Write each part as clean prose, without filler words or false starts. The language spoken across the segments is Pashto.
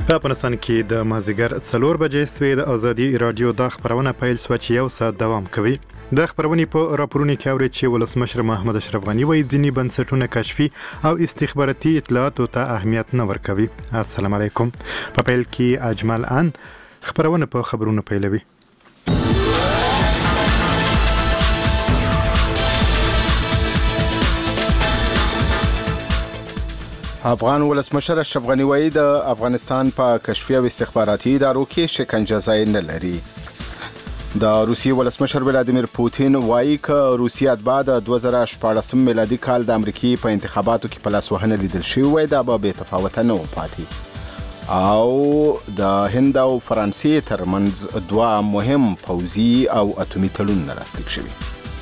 په افغانستان کې د مازدیګر 4 بجې سوی د ازادي رادیو د خبرونه پیل سو چې 1 ساعت دوام کوي. د خبرونې په راپورونو کې اوري چې ولسمشر محمد اشرف غنی وایي ځینې بنسټونه کشفي او استخباراتي اطلاعاتو ته اهمیت نه ورکوي. السلام علیکم. په پیل کې اجمل ان خبرونه په خبرونو پیلوي. افغان ولسمشر اشرف غنی وایي د افغانستان په کشفي او استخباراتي ادارو کې شکنجه ځای نه لري. د روسیې ولسمشر ولادیمیر پوتین وایي که روسیه اتباع د 2014 میلادي کال د امریکای په انتخاباتو کې په لاسوهنه لیدل شوي وای دا به بې تفاوته نه و پاتې. او د هند او فرانسې ترمنځ دوه مهم پوځي او اتومي تړونونه لاسلیک شوي.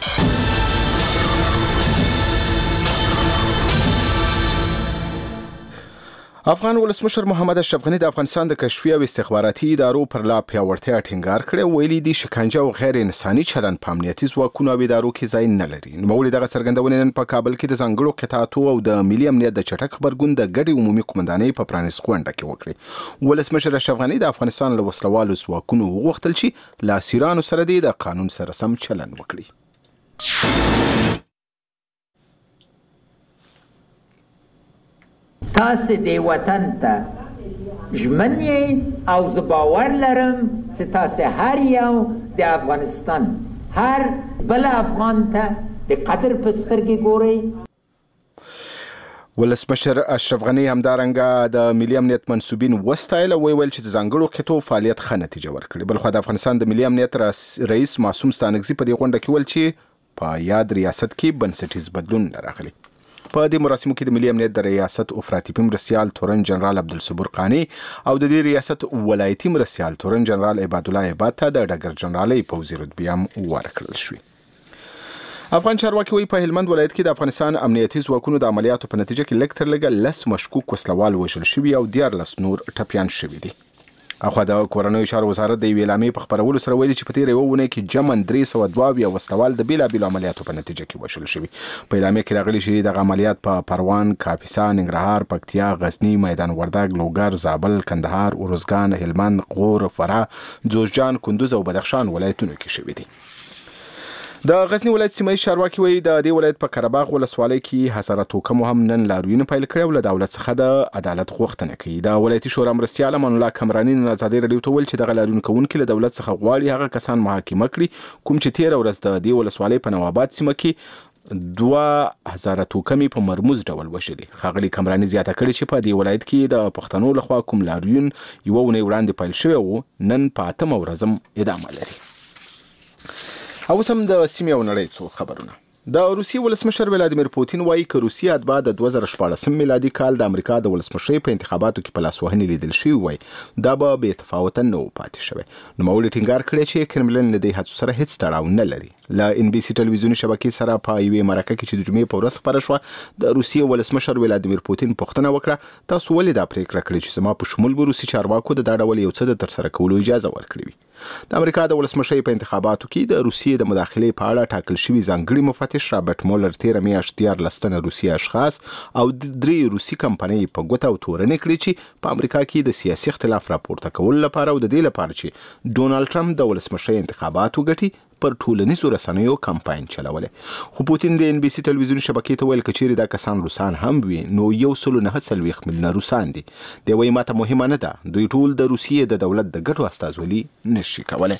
افغان ولسمشر محمد اشرف غنی د افغانستان د کشفي او استخباراتي ادارو پر لا پیاوړتیا ټینګار کړی. ویلي دي شکنجه او غیر انساني چلند په امنیتي ځواکونو او ادارو کې ځای نه لري. نوموړي دغه څرګندونې نن په کابل کې د ځانګړو قطاعاتو او د ملي امنیت د چټک خبرګون د ګډې عمومي قومندانۍ په پرانیست غونډه کې وکړې. ولسمشر اشرف غنی د افغانستان له وسلوالو ځواکونو وغوښتل چې له اسیرانو سره د قانون سره سم چلند وکړي. تاسو د وطن ته ژمن یې او زه باور لرم چې تاسو هر یو د افغانستان هر بل افغان ته د قدر په سترګې ګورئ. ولسمشر اشرف غنی همدارنګه د ملي امنیت منسوبین وستایل او ویل چې د ځانګړو قطعو فعالیت ښه نتیجه ورکړي. بلخو د افغانستان د ملي امنیت رئیس معصوم ستانکزي په دې غونډه کې ویل چې په یاد ریاست کې بنسټیز بدلون راغلی. په دې مراسمو کې د ملي امنیت د ریاست افراطي مرستیال تورن جنرال عبدالصبور قانی او د دې ریاست ولایتي مرستیال تورن جنرال عباد الله عباد ته د ډګر جنرالۍ پوځي رتبې هم ورکړل شوې. افغان چارواکي وایي په هلمند ولایت کې د افغانستان امنیتي ځواکونو د عملیاتو په نتیجه کې لږ تر لږه 10 مشکوک وسلوال وژل شوي او 14 نور ټپیان شوي دي. اخوا د کورنیو چارو وزارت د یوې اعلامیې په خپرولو سره ویلي چې په تېره یوه اونۍ کې جمعاً 302 وسلوال د بېلابېلو عملیاتو په نتیجه کې وژل شوي. په اعلامیه کې راغلي چې دغه عملیات په پروان، کاپیسا، ننګرهار، پکتیا، غزني، میدان وردګ، لوګر، زابل، کندهار، ارزګان، هلمند، غور، فراه، جوزجان، کندوز او بدخشان ولایتونو کې شوي دي. د غزنی ولایت سیمه چارواکي وایي د دې ولایت په قرهباغ ولسوالۍ کې هزاره توکم هم نن لاریون پیل کړی او له دولت څخه د عدالت غوښتنه کوي. د ولایتي شورا مرستیال امان الله کمرانی نن ازادي رادیو ته ویل چې دغه لاریون کوونکي له دولت څخه غواړي هغه کسان محاکمه کړي کوم چې 13 ورځ د دې ولسوالۍ په نواباد سیمه کې 2000 توکمې په مرموز ډول وشلي. ښاغلي کمرانی زیاته کړې چې په دې ولایت کې د پښتنو لخوا کوم لاریون یوه اونۍ وړاندې پیل شوی و نن په 8 ورځ ادامه لري. او سم د سیمې او نړۍ څو خبرونه. د روسیې ولسمشر ولادیمیر پوتین وایي که روسیه اتباع د 2014 میلادي کال د امریکا د ولسمشرۍ په انتخاباتو کې په لاسوهنې لیدل شوي وای دا به بې تفاوته نه و پاتې شوی. نوموړي ټینګار کړی چې کرملن له دې هڅو سره هیڅ تړاو نه لري. له ان بي سي ټلویزیوني شبکې سره په یوې مرکه کې چې د جمعې په ورځ خپره شوه د روسیې ولسمشر ولادیمیر پوتین پوښتنه وکړه تاسو ولې دا پریکړه کړې چې زما په شمول به روسي چارواکو د دا ډول یو څه د ترسره کولو اجازه ورکړې وي. د امریکا د ولسمشرۍ په انتخاباتو کې د روسیې د مداخلې په اړه ټاکل شوي ځانګړي مفتش رابرټ مولر 13 میاشت 14 تنه روسي اشخاص او 3 روسي کمپنۍ په ګوته او تورنې کړې چې په امریکا کې د سیاسي اختلاف راپورته کولو لپاره او د دې لپاره چې ډونالد ټرمپ د ولسمشرۍ انتخابات وګټي پر ټولنیزو رسنیو کمپاین چلوله. خو پوتین د ان بي سي ټلویزیوني شبکې ته ویل کچېرې دا کسان روسان هم وي نو 149 میلیونه روسان دي. دی وایي ماته مهمه نه ده دوی ټول د روسیې د دولت د ګټو استازولي نشي کولی.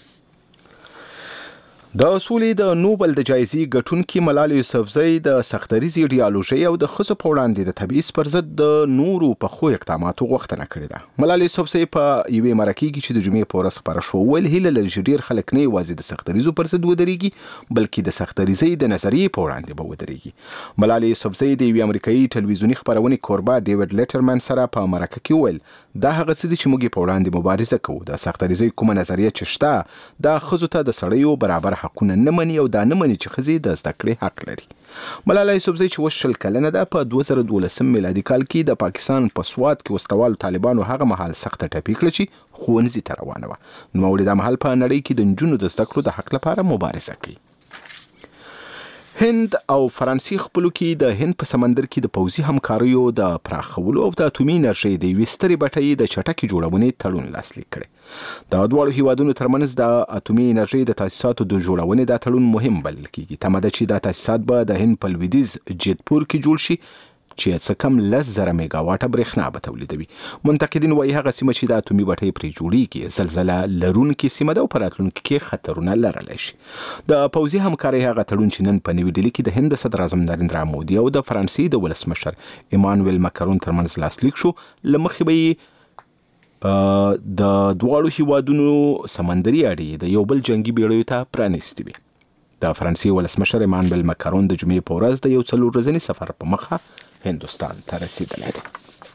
د سولې د نوبل د جایزې ګټونکي ملالۍ یوسفزۍ د سختدریزې ایډیالوژۍ او د ښځو په وړاندې د تبعیض پر ضد د نورو پخو اقداماتو غوښتنه کړې ده. ملالۍ یوسفزۍ په یوې مرکې کې چې د جمعې په ورځ خپره شوه ویل هیله لري چې ډېر خلک نه یوازې د سختدریزو پر ضد ودرېږي بلکې د سختدریزۍ د نظریې په وړاندې به ودرېږي. ملالۍ یوسفزۍ د یوې امریکایي ټلویزیوني خپرونې کوربه ډیوډ لیټرمن سره په مرکه کې ویل دا هغه څه دي چې موږ په وړاندې مبارزه کوو. د سختدریزۍ کومه نظریه چې شته دا ښځو ته د سړیو برابر حقونه نه مني او دا نه مني چې ښځې د زده کړې حق لري. ملالۍ یوسفزۍ چې 20 کلنه ده په 2012 میلادي کال کې د پاکستان په سوات کې وسلوالو طالبانو هغه مهال سخته ټپي کړه چې ښوونځي ته روانه وه. نوموړي دا مهال په نړۍ کې د نجونو د زده کړو د حق لپاره مبارزه کوي. هند او فرانسې خپلو کې د هند په سمندر کې د پوځي همکاریو د پراخولو او د اټومي انرژۍ د یوې سترې بټۍ د چټکې جوړونې تړون لاسلیک کړی. د دواړو هیوادونو ترمنځ د اټومي انرژۍ د تاسیساتو د جوړونې دا تړون مهم بلل کیږي. تمه ده چې دا تاسیسات به د هند په لویدیځ جیتپور کې جوړ شي چې څه کم 10,000 میگاواټه برېښنا به تولیدوي. منتقدین وایي هغه سیمه چې د اټومي بټۍ پرې جوړیږي زلزله لرونکې سیمه ده او په راتلونکي کې خطرونه لرلی شي. د پوځي همکارۍ هغه تړون چې نن په نوي ډیلي کې د هند صدر اعظم نریندرا مودي او د فرانسې د ولسمشر ایمانویل ماکرون ترمنځ لاسلیک شو، له مخې به یې د دواړو هیوادونو سمندري اړیکې د یو بل جنګي بیړیو ته پرانیستې وي. د فرانسې ولسمشر ایمانویل ماکرون د جمعې په ورځ د یو 4 ورځني سفر په مخه هندوستان ته رسیدلی دی.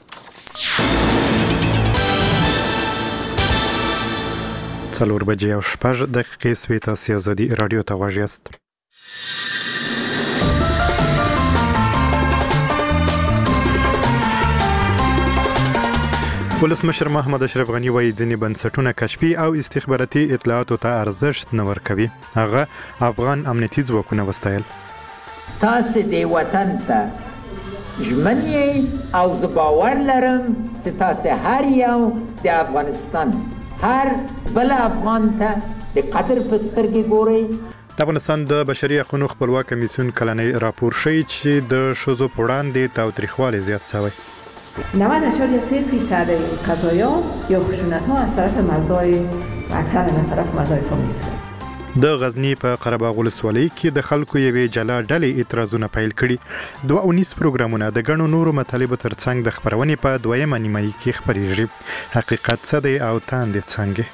څلور بجې او 6 دقیقې سوې. تاسې ازادي راډیو ته غوږ یاست. ولسمشر محمد اشرف غنی وایي ځینې بنسټونه کشفي او استخباراتي اطلاعاتو ته ارزښت نه ورکوي. هغه افغان امنیتي ځواکونه وستایل. تاسې د وطن ته ژمن یې او زه باور لرم چې تاسې هر یو د افغانستان هر بل افغان ته د قدر په سترګې ګورئ. د افغانستان د بشري حقوقو خپلواک کمیسیون کلنی راپور ښیي چې د ښځو په وړاندې تاوتریخوالی زیات شوی. 90.3% قضایا یا خشونت‌ها از طرف مردای اکثر از طرف مردای فامیل. د غزنی په قره باغ ولسوالۍ کې د خلکو یوې جلا ډلې اعتراضونه پیل کړي. 219 پروګرامونه د ګڼو نورو مطالبو ترڅنګ د خپرونې په دویمه نیمایي کې خپریږي. حقیقت څه دی او تاندې څنګه؟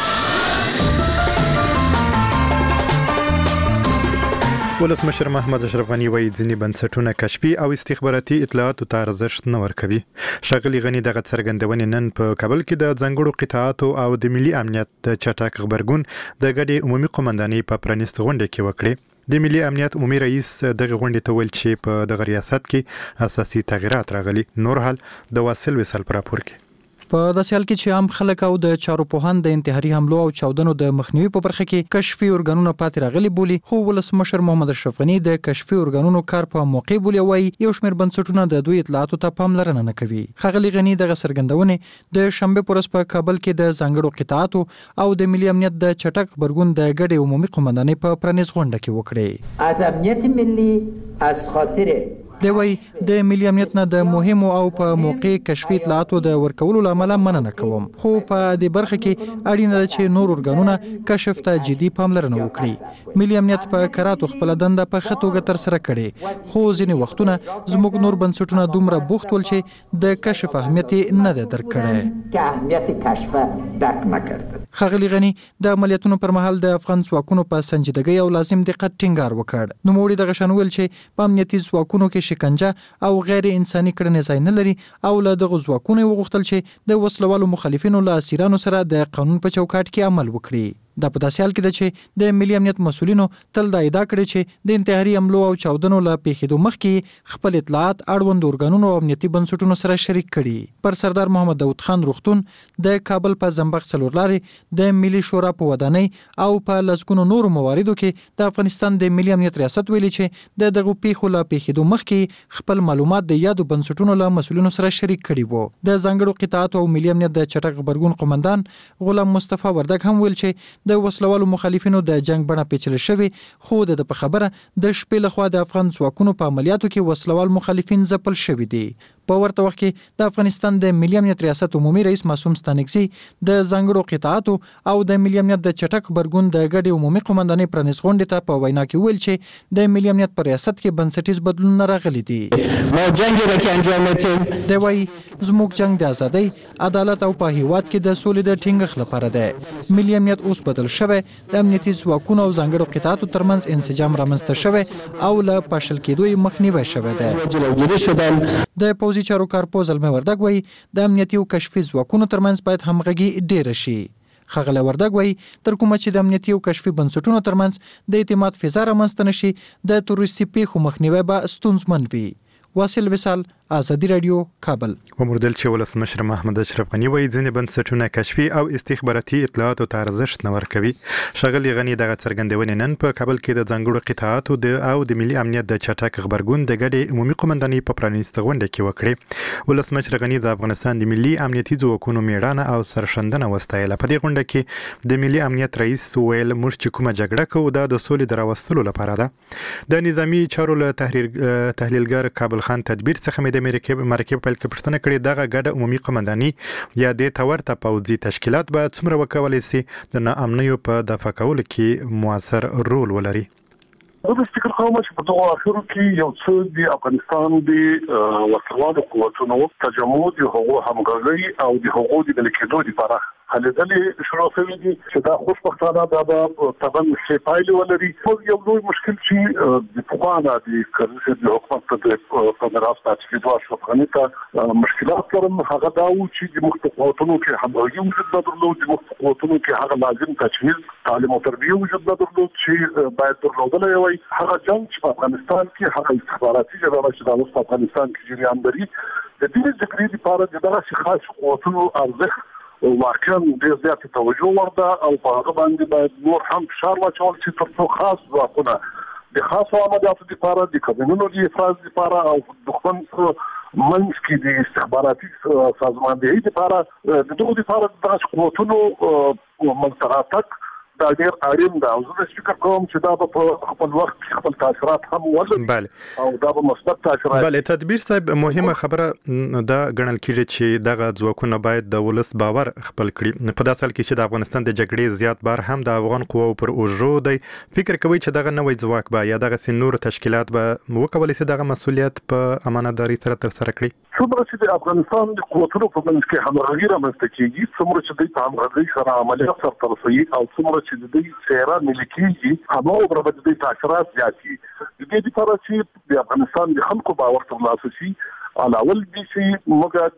ولسمشر محمد اشرف غنی وایي ځینې بنسټونه کشفي او استخباراتي اطلاعاتو ته ارزښت نه ورکوي. ښاغلي غنی دغه څرګندونې نن په کابل کې د ځانګړو قطاعاتو او د ملي امنیت د چټک غبرګون د ګډې عمومي قومندانۍ په پرانیست غونډه کې وکړې. د ملي امنیت عمومي رئیس دغه غونډې ته ویل چې په دغه ریاست کې اساسي تغیرات راغلي. نور حال د واصل وصال پر راپور کې. په داسې حال کې چې عام خلک او د چارو پوهان د انتحاري حملو او چاودنو د مخنیوي په برخه کې کشفي ارګانونه پاتې راغلي بولي، خو ولسمشر محمد اشرف غنی د کشفي ارګانونو کار په موقع بولي. وایي یو شمېر بنسټونه د دوی اطلاعاتو ته پاملرنه نه کوي. ښاغلي غنی دغه څرګندونې د شنبه په ورځ په کابل کې د ځانګړو قطاعاتو او د ملي امنیت د چټک غبرګون د ګډې عمومي قومندانۍ په پرانیست غونډه کې وکړې. از امنیت ملی از خاطر دی وایي د ملي امنیت نه د مهمو او په موقع کشفي اطلاعاتو د ورکولو له امله مننه کوم، خو په دې برخه کې اړینه ده چې نور ارګانونه کشف ته جدي پاملرنه وکړي. ملي امنیت په کراتو خپل دنده په ښه توګه ترسره کړې، خو ځینې وختونه زموږ نور بنسټونه دومره بوخت ول چې د کشف اهمیت نه ده درک کړی. که اهمیت کشف درک نکرد. ښاغلي غنی د عملیاتونو پر مهال د افغان ځواکونو په سنجیدګۍ او لازم دقت ټینګار وکړ. نوموړي دغه شان ویل چې په امنیتي ځواکونو کې شکنجه او غیر انساني کړنې ځای نه لري او له دغه ځواکونو وغوښتل چې د وسلوالو مخالفینو له اسیرانو سره د قانون په چوکاټ کې عمل وکړي. دا په داسې حال کې ده چې د ملي امنیت مسؤلینو تل دا ادعا کړې چې د انتحاري حملو او چاودنو له پیښېدو مخکې خپل اطلاعات اړوند ارګانونو او امنیتي بنسټونو سره شریک کړي. پر سردار محمد داود خان روغتون، د کابل په زنبق څلور لارې، د ملي شورا په ودانۍ او په لسګونو نورو مواردو کې د افغانستان د ملي امنیت ریاست ویلي چې د دغه پیښو له پیښېدو مخکې خپل معلومات د یادو بنسټونو له مسؤلینو سره شریک کړي وو. د ځانګړو قطاعاتو او ملي امنیت د چټک غبرګون قومندان غلام مصطفی وردګ هم ویل چې د وسلوالو مخالفینو د جنگ بڼه پیچلې شوې، خو د په خبره د شپې لخوا د افغان ځواکونو په عملیاتو کې وسلوال مخالفین ځپل شوي دي. په ورته وخت کې د افغانستان د ملي امنیت ریاست عمومي رئیس معصوم ستانکزي د ځانګړو قطاعاتو او د ملي امنیت د چټک غبرګون د ګډې عمومي قومندانۍ پرانیست غونډې ته په وینا کې ویل چې د ملي امنیت په ریاست کې بنسټیز بدلونونه راغلي دي. ما جنگ را که انجام میدیم دی وایي زموږ جنگ د ازادۍ، عدالت او په هیواد کې د سولې د ټینګښت لپاره دی. ملي امنیت اوس بدل شوی، د امنیتي ځواکونو او ځانګړو قطاعاتو ترمنځ انسجام رامنځته شوی او له پاشل کېدو یې مخنیوی شوی دی. جلوگیری شدن. د پوځي چارو کارپوه زلمي وردګ وایي د امنیتي او کشفي ځواکونو ترمنځ باید همغږي ډیره شي. ښاغلی وردګ وایي تر کومه چې د امنیتي او کشفي بنسټونو ترمنځ د اعتماد فضا رامنځته نشي، د تروریستي پیښو مخنیوی به ستونزمن وي. واصل وصال، ازادي رادیو کابل. ومردل چې ولسمشر محمد اشرف غنی وایي ځینې بنسټونه کشفي او استخباراتي اطلاعاتو ته ارزښت نه ورکوي. ښاغلي غنی دغه څرګندونې نن په کابل کې د ځانګړو قطاعاتو د ملي امنیت د چټک غبرګون د ګډې عمومي قومندانۍ په پرانیسته غونډه کې وکړې. ولسمشر غنی د افغانستان د ملي امنیتي ځواکونو میړانه او سرښندنه وستایله. په دې غونډه کې د ملي امنیت رئیس ویل موږ چې کومه جګړه کوو دا د سولې د راوستلو لپاره ده. د نظامی چارو له تحلیلګر کابل خان تدبیر څخه د مرکه په پیل کې پوښتنه کړې دغه ګډه عمومي قومنداني یا د تورته پوځي تشکیلات به څومره وکولای شي د ناامنیو په دفع کولو کې موثر رول ولري. زه فکر کوم چې په دغه اخرو کې یو څه د افغانستان د وسلوالو قوتونو تجمع د هغو همغږي او د هغو د لیکدو لپاره هلې شروع شوې دي چې دا خوشبختانه دا طبعا شي پایلې ولري. خو یو لوی مشکل چې د پخوانه د کرنسي د حکومت په میراث پاتې کېدو افغاني ته مشکلات لرم. هغه دا و چې د مختلفو قوتونو کې همغږي وجود نه درلود، د مختلفو قوتونو کې هغه لازم تجهیز تعلیم او تربیه وجود نه درلود چې باید درلودلی وای. هغه جنګ چې په افغانستان کې هغه استخباراتي جګړه چې د افغانستان کې جریان لري د دې جګړې لپاره د دغه خاص قوتونو ارزښت واقعا ډېر زیات توجه ورده او په هغه باندې باید نور هم فشار واچول چې تر څو خاص ځواکونه د خاصو عملیاتو لپاره د قانونونو د افراز لپاره او دښمن منځ کې د استخباراتي سازماندهۍ لپاره د دغو لپاره داسې قوتونو منځته دا ډېر اړین ده. او زه فکر کوم چې دا په خپل وخت کې خپل تاثیرات هم ولري او دا به مثبت تاثیرات. بله تدبیر صاحب مهمه خبره دا ګڼل کېږي چې دغه ځواکونه باید د ولس باور خپل کړي. په داسې حال کې چې د افغانستان د جګړې زیات بار هم د افغان قواو پر اوږو دی، فکر کوي چې دغه نوی ځواک به یا دغه نور تشکیلات به وکولی شي دغه مسؤلیت په امانتداري سره ترسره کړي. څومره چې د افغانستان د قوتونو په منځ کې همغږي رامنځته کېږي، څومره چې دوی په همغږۍ سره عملیات سرته رسوي او څومره چې د دوی څېره ملي کېږي هماغومره به د دوی تاثیرات زیات شي. د دې لپاره چې د افغانستان د خلکو باور ترلاسه شي اول دي چې موږ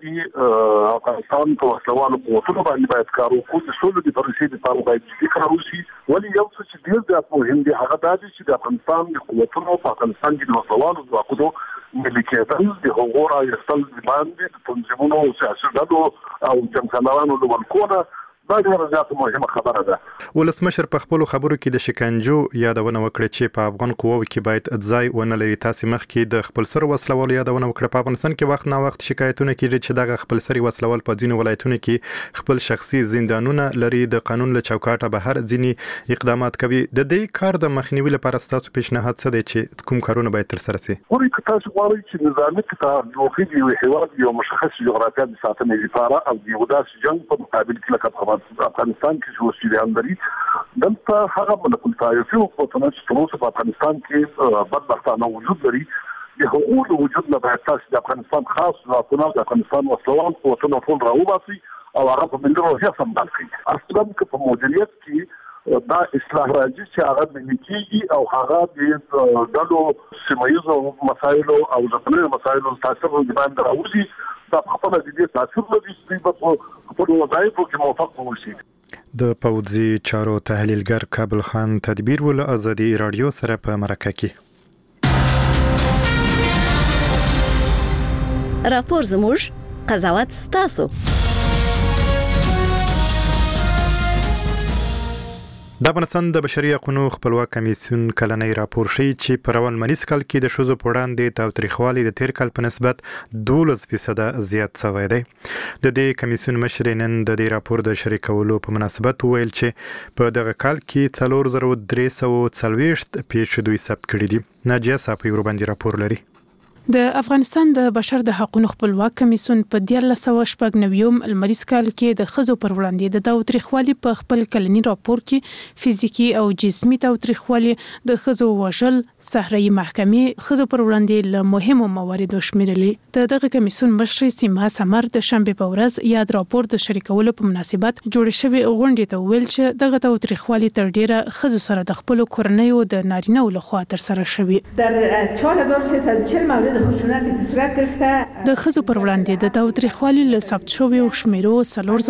د افغانستان په وسلوالو قوتونو باندې باید کار وکړو. د سولې د پروسې لپاره باید جدي کار وشي. ولې یو څه چې ډېر زیات مهم دی هغه دا دی چې د افغانستان د قوتونو په افغانستان کې د وسلوالو ځواکونو ملي کېدل د هغو رایستل د باندې د تنظیمونو او سیاسي ډلو او جنګسالارانو له ولکونه دا ډېره زیاته مهمه خبره ده. ولسمشر په خپلو خبرو کې د شکنجو یادونه وکړه چې په افغان قواو کې باید ځای ونه لري. تاسې مخکې د خپلسرو وسلوالو یادونه وکړه. په افغانستان کې وخت نا وخت شکایتونه کېږي چې دغه خپلسري وسلوال په ځینو ولایتونو کې خپل شخصي زندانونه لري، د قانون له چوکاټه بهر ځینې اقدامات کوي. د دې کار د مخنیوي لپاره ستاسو پیشنهاد څه دی چې کوم کارونه باید ترسره شي؟ ګورئ که تاسو غواړئ چې نظامي قطاع جوړ کړي د یو هېواد یو مشخص جغرافیه د ساتنې لپاره او د یو داسې جنګ په مقابل کې لکه افغانستان کې چې وسیلې لري دلته هغه ملک الطائفي حکومتونه چې تر اوسه په افغانستان کې بدبختانه وجود لري د هغو له وجود نه باید تاسو د افغانستان خاص ځواکونه د افغانستان وسلوال قوتونه ټول راوباسئ او هغه په ملي روحیه سمبال کړي. اصلا که په مدیریت کې دا اصلاح راځي چې هغه ملي کېږي او هغه د ډلو سیمه ییزو مسایلو او ځپلو مسایلو تاثیر باندې راوځي دا په خپله د دې تاثیر لري چې دوی به په خپلو وظایفو کې موفق واوسي. د پوځي چارو تحلیلګر کابل خان تدبیر ول ازادي رادیو سره په مرکه کې راپور زموږ قضاوت ستاسو. د افغانستان د بشري حقوقو خپلواک کمیسیون کلنۍ راپور ښیي چې په روان مالیز کال کې د ښځو په وړاندې تاوتریخوالي د تیر کال په نسبت 12% زیات شوی دی. د دې کمیسیون مشر نن د دې راپور د شریکولو په مناسبت ویل چې په دغه کال کې 4340 پیښې دوی ثبت کړي دي. ناجیه صافی ورباندې راپور لري. د افغانستان د بشر د حقوقو خپلواک کمیسیون په 1999 المریز کال کې د ښځو پر وړاندې د تاوتریخوالي په خپل کلنی راپور کې فزیکی او جسمي تاوتریخوالي د ښځو وژل صحرایي محکمې ښځو پر وړاندې له مهمو مواردو شمیرلې. دغه کمیسیون مشر سیما سمر د شنبه په ورځ یاد راپور د شریکولو په مناسبت جوړ شوی غونډې ته ویل چې دغه تاوتریخوالي تر ډیره ښځو سره د خپل کورنیو د نارینه‌و لخوا تر سره شوی. در 4340 مورد موارد خشونتی که صورت گرفته د ښځو پر وړاندې د تاوتریخوالي له ثبت شویو شمیرو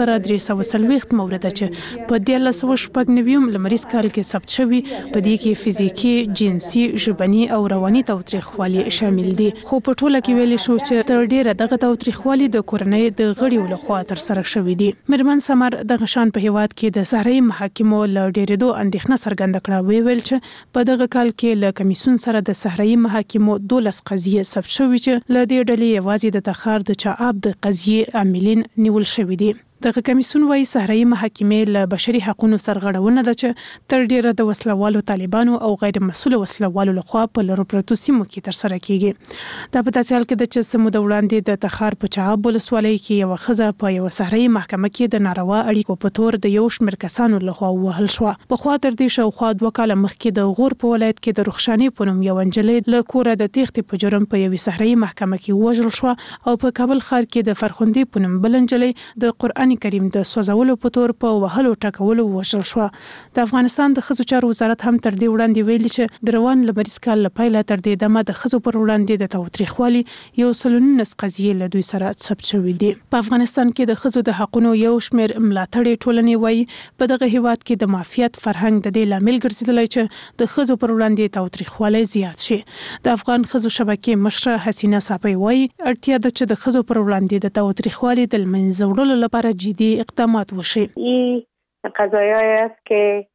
4340 مورده چې په 1999 لمریز کال کې ثبت شوي په دې کې فزیکي، جنسي، ژبني او رواني تاوتریخوالي شامل دي. خو په ټوله کې ویل شو چې تر ډیره دغه تاوتریخوالي د کورنۍ د غړیو لخوا ترسره شوي دي. مېرمن سمر دغه شان په هیواد کې د صحرایي محاکمو له ډیرېدو اندېښنه څرګنده کړه. ویل چې په دغه کال کې له کمیسیون سره د صحرایي محاکمو 12 قضیې ثبت شوي چې له دې ډلې یوازې د تخار د چااب د قضیې عاملین نیول شوي دي. دغه کمیسیون وايي صحرایي محاکمې له بشري حقوقو سرغړونه ده چې تر ډیره د وسلوالو طالبانو او غیر مسؤل وسلوالو لخوا په لرو پرتو سیمو کې ترسره کیږي. دا په داسې حال کې ده چې سمو د وړاندې د تخار په چااب ولسوالۍ کې یو ښځه په یو صحرایي محکمه کې د ناروا اړیکو په تور د یو شمېر کسانو لخوا وهل شو. په خوا تر دې شاوخوا 2 کاله مخکې د غور په ولایت کې د رخشاني په نوم یو نجلۍ له کوره د تېښتې په جرم په یوې صحرایي محکمه کې ووژل شو او په کابل ښار کې د فرخندې په نوم بل نجلۍ د قرآن کریم د سوځولو په تور په وهلو ټکولو وژل شو. د افغانستان د ښځو چارو وزارت هم تر دې وړاندې ویلي چې د روان لمریز کال له پیله تر دې دمه د ښځو پر وړاندې د تاوتریخوالي 119 قضیې له دوی سره ثبت شوي دي. په افغانستان کې د ښځو د حقوقو یو شمېر ملاتړي ټولنې وایي په دغه هیواد کې د مافیات فرهنګ د دې لامل ګرځېدلی چې د ښځو پر وړاندې تاوتریخوالی زیات شي. د افغان ښځو شبکې مشره حسینه صافی وایي اړتیا ده چې د ښځو پر وړاندې د تاوتریخوالي د له منځه وړلو لپاره جدي اقدامات وشي. این قضایایی است که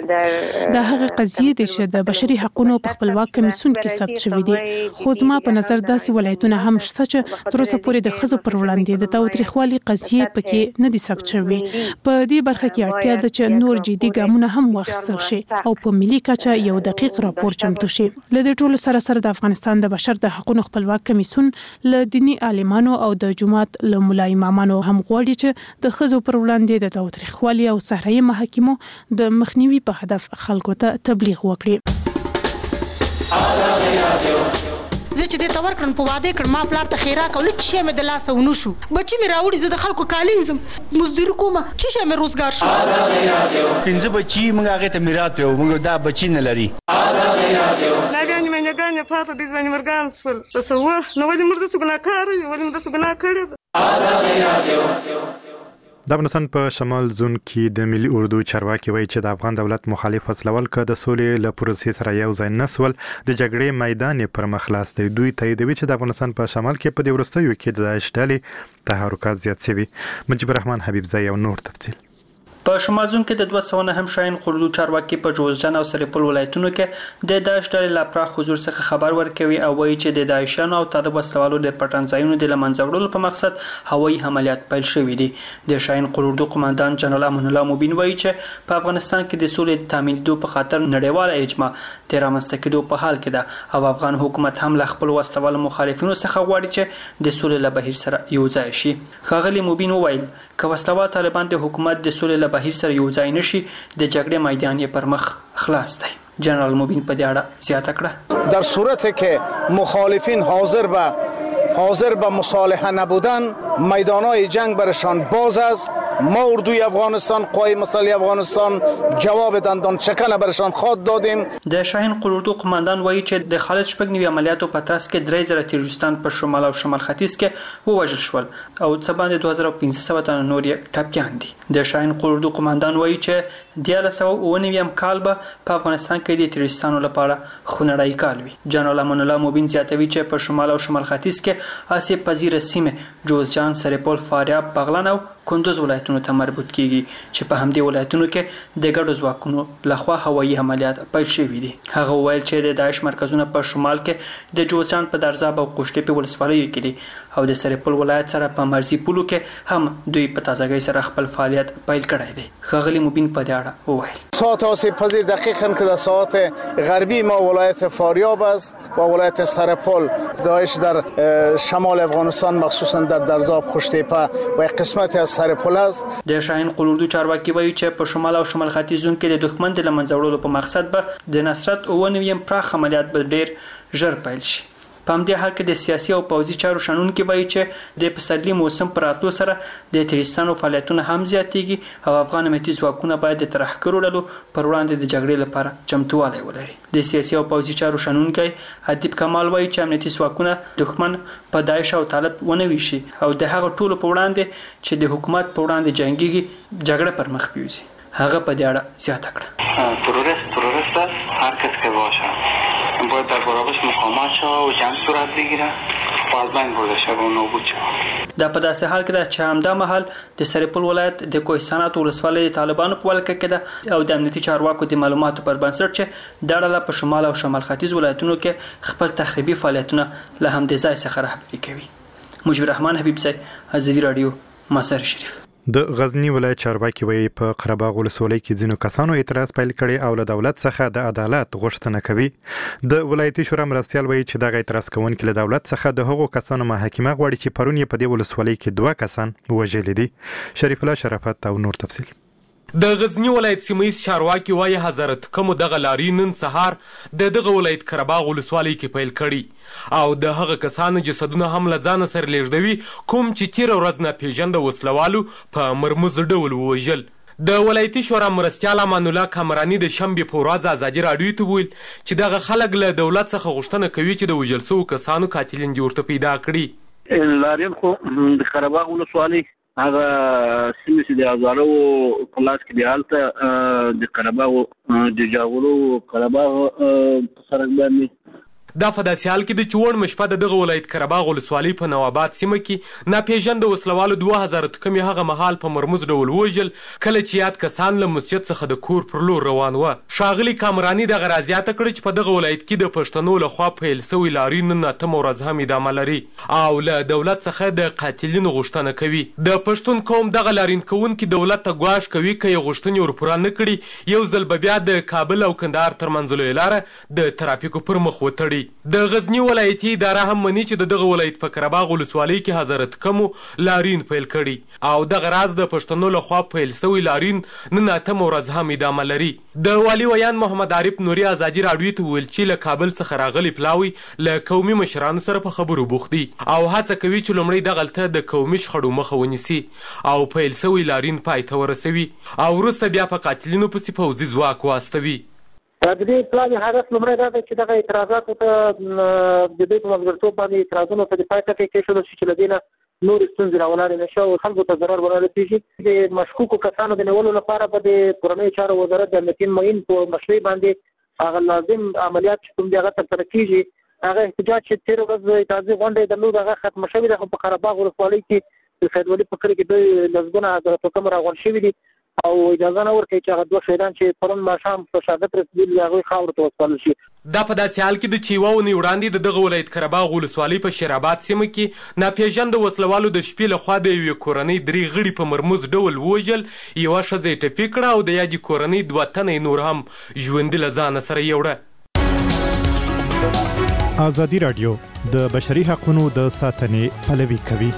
د هغه قضیې دي چې د بشري حقوقو په خپلواک کمیسیون کې ثبت شوي دي. خو زما په نظر داسې ولایتونه هم شته چې تر اوسه پورې د ښځو پر وړاندې د تاوتریخوالي قضیې پکې نه دي ثبت شوي. په دې برخه کې اړتیا ده چې نور جدي ګامونه هم واخیستل شي او په ملي کچه یو دقیق راپور چمتو شي. له دې ټولو سره سره د افغانستان د بشر د حقوقو خپلواک کمیسیون له دیني عالمانو او د جماعت له ملا امامانو هم غواړي چې د ښځو پر وړاندې د تاوتریخوالي او صحرایي محاکمو د مخنیوي په هدف خلکو ته تبلیغ وکړي. زه چې دې تور کړم په واده کړم ما پلار ته خیرا کول چې مې د لاس ونو شو بچی مې راوړي زه د خلکو کالینزم مزدوري کوم چې مې روزګار شو. پنځه بچی موږ هغه ته میراث یو موږ دا بچی نه لري. ناګانی مې نګانی پاتې د ځواني مرګان سول پس و نو ولې مرده څه ګناه کار ولې مرده څه ګناه کړی. د افغانستان په شمال زون کې د ملي اردو چارواکي وایي چې د افغان دولت مخالف وسلوال که د سولې له پروسې سره یو ځای نسول د جګړې میدان پر مخ لاس دی. دوی تاییدوي چې د افغانستان په شمال کې په دې وروستیو کې د داعش ډلې تحرکات زیات شوي. مجيب الرحمن حبیبزی او نور تفصیل. په شمال زون کې د 200 هم شاین قردو چارواکي په جوزجان او سرپل ولایتونو کې د داعش ډلې لا پراخ حضور څخه خبر ورکوي او وایي چې د داعشانو او طالب وسلوالو د پټن ځایونو د لمنځه وړلو په مقصد هوایي عملیات پیل شوي دي. د شاین قردو قومندان جنرال امان الله مبین وایي چې په افغانستان کې د سولې د تامینېدو په خاطر نړیواله اجماع د رامنځته کېدو په حال کې ده او افغان حکومت هم له خپل وسلوالو مخالفینو څخه غواړي چې د سولې له بهیر سره یو ځای شي. ښاغلي مبین وویل که وسلوال طالبان د حکومت د سولې له بهیر سره یو ځای نشي د جګړې میدان یې پر مخ خلاص دی. جنرال مبین په دې اړه زیاته کړه در صورتی که مخالفین حاضر به مصالحه نبودن میدانهای جنگ برشان باز است. ما اردوی افغانستان قوای مسلح افغانستان جواب دندان چکن برشان خواهد دادیم. د شاهین قردو قومندان وایي چې د خالد شپږ نوي عملیاتو په ترڅ کې 3000 تروریستان په شمال او شمال ختیځ کې ووژل شول او څه باندې 2500 تنه نور یې ټپیان دي. د شاهین قردو قومندان وایي چې 1999 کال به په افغانستان کې د تروریستانو لپاره خونړی کال وي. جنرال امان الله مبین زیاتوي چې په شمال او شمال ختیځ کې آسیب پذیره سیمه جوزجان، سرپل، فاریاب، بغلان او کندوز ولایتونو ته مربوط کیږي چې په همدې ولایتونو کې د ګډو ځواکونو لخوا هوایي عملیات پیل شوي دي. هغه وویل چې د داعش مرکزونه په شمال کې د جوزجان په درزاب او قشتې په ولسوالیو کې دي او د سرپل ولایت سره په مرزي پولو کې هم دوی په تازګۍ سره خپل فعالیت پیل کړی دی. ښاغلي مبین په دې اړه وویل ساعت آسیب پذیر دقیقاً که در ساعت غربی ما ولایت فاریاب است و ولایت سرپل داعش در شمال افغانستان مخصوصا در درزاب، قشتیپه و قسمتی از سرپل است. د شاهین قردو چارواکي وایي چې په شمال او شمال ختیځ زون کې د دښمن د لمنځه وړلو په مقصد به د نصرت 99 پراخ عملیات به ډیر ژر پیل شي. په همدې حال کې د سیاسي او پوځي چارو شنونکي وایي چې د پسرلي موسم پر راتلو سره د تروریستانو فعالیتونه هم زیاتېږي او افغان امنیتي ځواکونه باید د ترهګرو ډلو پر وړاندې د جګړې لپاره چمتووالی ولري. د سیاسي او پوځي چارو شنونکی ادیب کمال وایي چې امنیتي ځواکونه دښمن په داعش او طالب ونه ویشي او د هغه ټولو په وړاندې چې د حکومت په وړاندې جنګيږي جګړه پر مخ بیوزي. هغه په دې اړه زیاته کړه. تروریست هر کس که باشه باید در برابرش مقاومت شه و جنگ صورت بگیره و از بین برده شه و نابود شه. دا په داسې حال کې ده چې همدا مهال د سرپل ولایت د کوهستانات ولسوالۍ د طالبانو په ولکه کې ده او د امنیتي چارواکو د معلوماتو پر بنسټ چې دا ډله په شمال او شمال ختیځ ولایتونو کې خپل تخریبي فعالیتونه له همدې ځای څخه رهبري کوي. مجيب الرحمن حبیبزی، ازادي رادیو، مزار شریف. د غزنی ولایت چارواکي وایي په قره باغ ولسوالۍ کې ځینو کسانو اعتراض پیل کړي او له دولت څخه د عدالت غوښتنه کوي. د ولایتي شورا مرستیال وایي چې دغه اعتراض کوونکي له دولت څخه د هغو کسانو محاکمه غواړي چې پرون یې په دې ولسوالۍ کې 2 کسان وژلي دي. شریف الله شرافت او نور تفصیل. د غزنی ولایت سیمه‌ییز چارواکي وایي حضرت کمو دغه لاري نن سهار د دغه ولایت قره باغ ولسوالۍ کې پیل کړي او د هغه کسانو جسدونه هم له ځانه سره لیږدوي کوم چې تېره ورځ ناپېژانده وسلوالو په مرموز ډول ووژل. د ولایتي شورا مرستیال امان الله کامراني د شنبې په ورځ ازادي راډیو ته وویل چې دغه خلک له دولت څخه غوښتنه کوي چې د وژل شوو کسانو قاتلین دې ورته پیدا کړي. لارین خو د قره باغ ولسوالۍ هغه سیمې چې د هزارو په لاس کې دی هلته د قره باغ د جاغورو قره باغ په سرک باندې دا په داسې حال کې د چې وړ مشپه د دغه ولایت قره باغ ولسوالۍ په نواباد سیمه کې ناپېژانده وسلوالو 2000 کمې هغه مهال په مرموز ډول ووژل کله چې یاد کسان له مسجد څخه د کور پر لور روان وه. ښاغلي کامراني دغه رازیاته کړې چې په دغه ولایت کې د پښتنو لخوا پیل سوی لاري نن 8 ورځ هم ادامه لري او له دولت څخه د قاتلینو غوښتنه کوي. د پښتون قوم دغه لارین کوونکي دولت ته ګواښ کوي که یې غوښتنې ورپوره نه کړي یو ځل به بیا د کابل او کندهار ترمنځ لویه لاره د ترافیکو پر مخ وتړي. د غزنی ولایتي اداره هم مني چې د دغه ولایت په قره باغ ولسوالۍ کې حضرت کمو لارین پیل کړي او دغه راز د پښتنو لخوا پیل سوی لارین نن 8 ورځ هم ادامه لري. د والي ویان محمد عارف نوري ازادي راډیو ته ویل چې له کابل څخه راغلي پلاوي له قومي مشرانو سره په خبرو بوخت دي او هڅه کوي چې لومړی دغلته د قومي شخړو مخه ونیسي او پیل سوی لارین پای ته ورسوي او وروسته بیا په قاتلینو پسې پوځي ځواک واستوي. د دې پلان هدف لومړی دا دی چې دغه اعتراضاتو ته د دوی په ملګرتوب باندې اعتراضونو ته د پای ټکی کېښودل شي چې له دې نه نورې ستونزې راولاړې نه شي او خلکو ته ضرر ونه رسېږي. د مشکوکو کسانو د نیولو لپاره به د کورنیو چارو وزارت د امنیتي معین په مشرۍ باندې هغه لازم عملیات چې کوم دي هغه ترسره کېږي. هغه احتجاج چې تېره ورځ اعتراضي غونډه یې درلوده هغه ختمه شوې ده خو په قره باغ ولسوالۍ کې د سیدولي په کلي کې دوی لسګونه حضرت کم راغونډ شوي دي او اجازه نه ورکوي چې هغه 2 شهیدان چې پرون ماښام په شهادت رسېدلي هغوی خاورو ته وسپارل شي. دا په داسې حال کې د چې یوه اونۍ وړاندې د دغه ولایت قره باغ ولسوالۍ په شیرآباد سیمه کې ناپېژانده وسلوالو د شپې لخوا د یوې کورنۍ 3 غړي په مرموز ډول ووژل یوه ښځه یې ټپي کړه او د یادې کورنۍ 2 تنه نور هم ژوندي له ځانه سره یوړه. ازادي راډیو د بشري حقوقو د ساتنې پلوي کوي.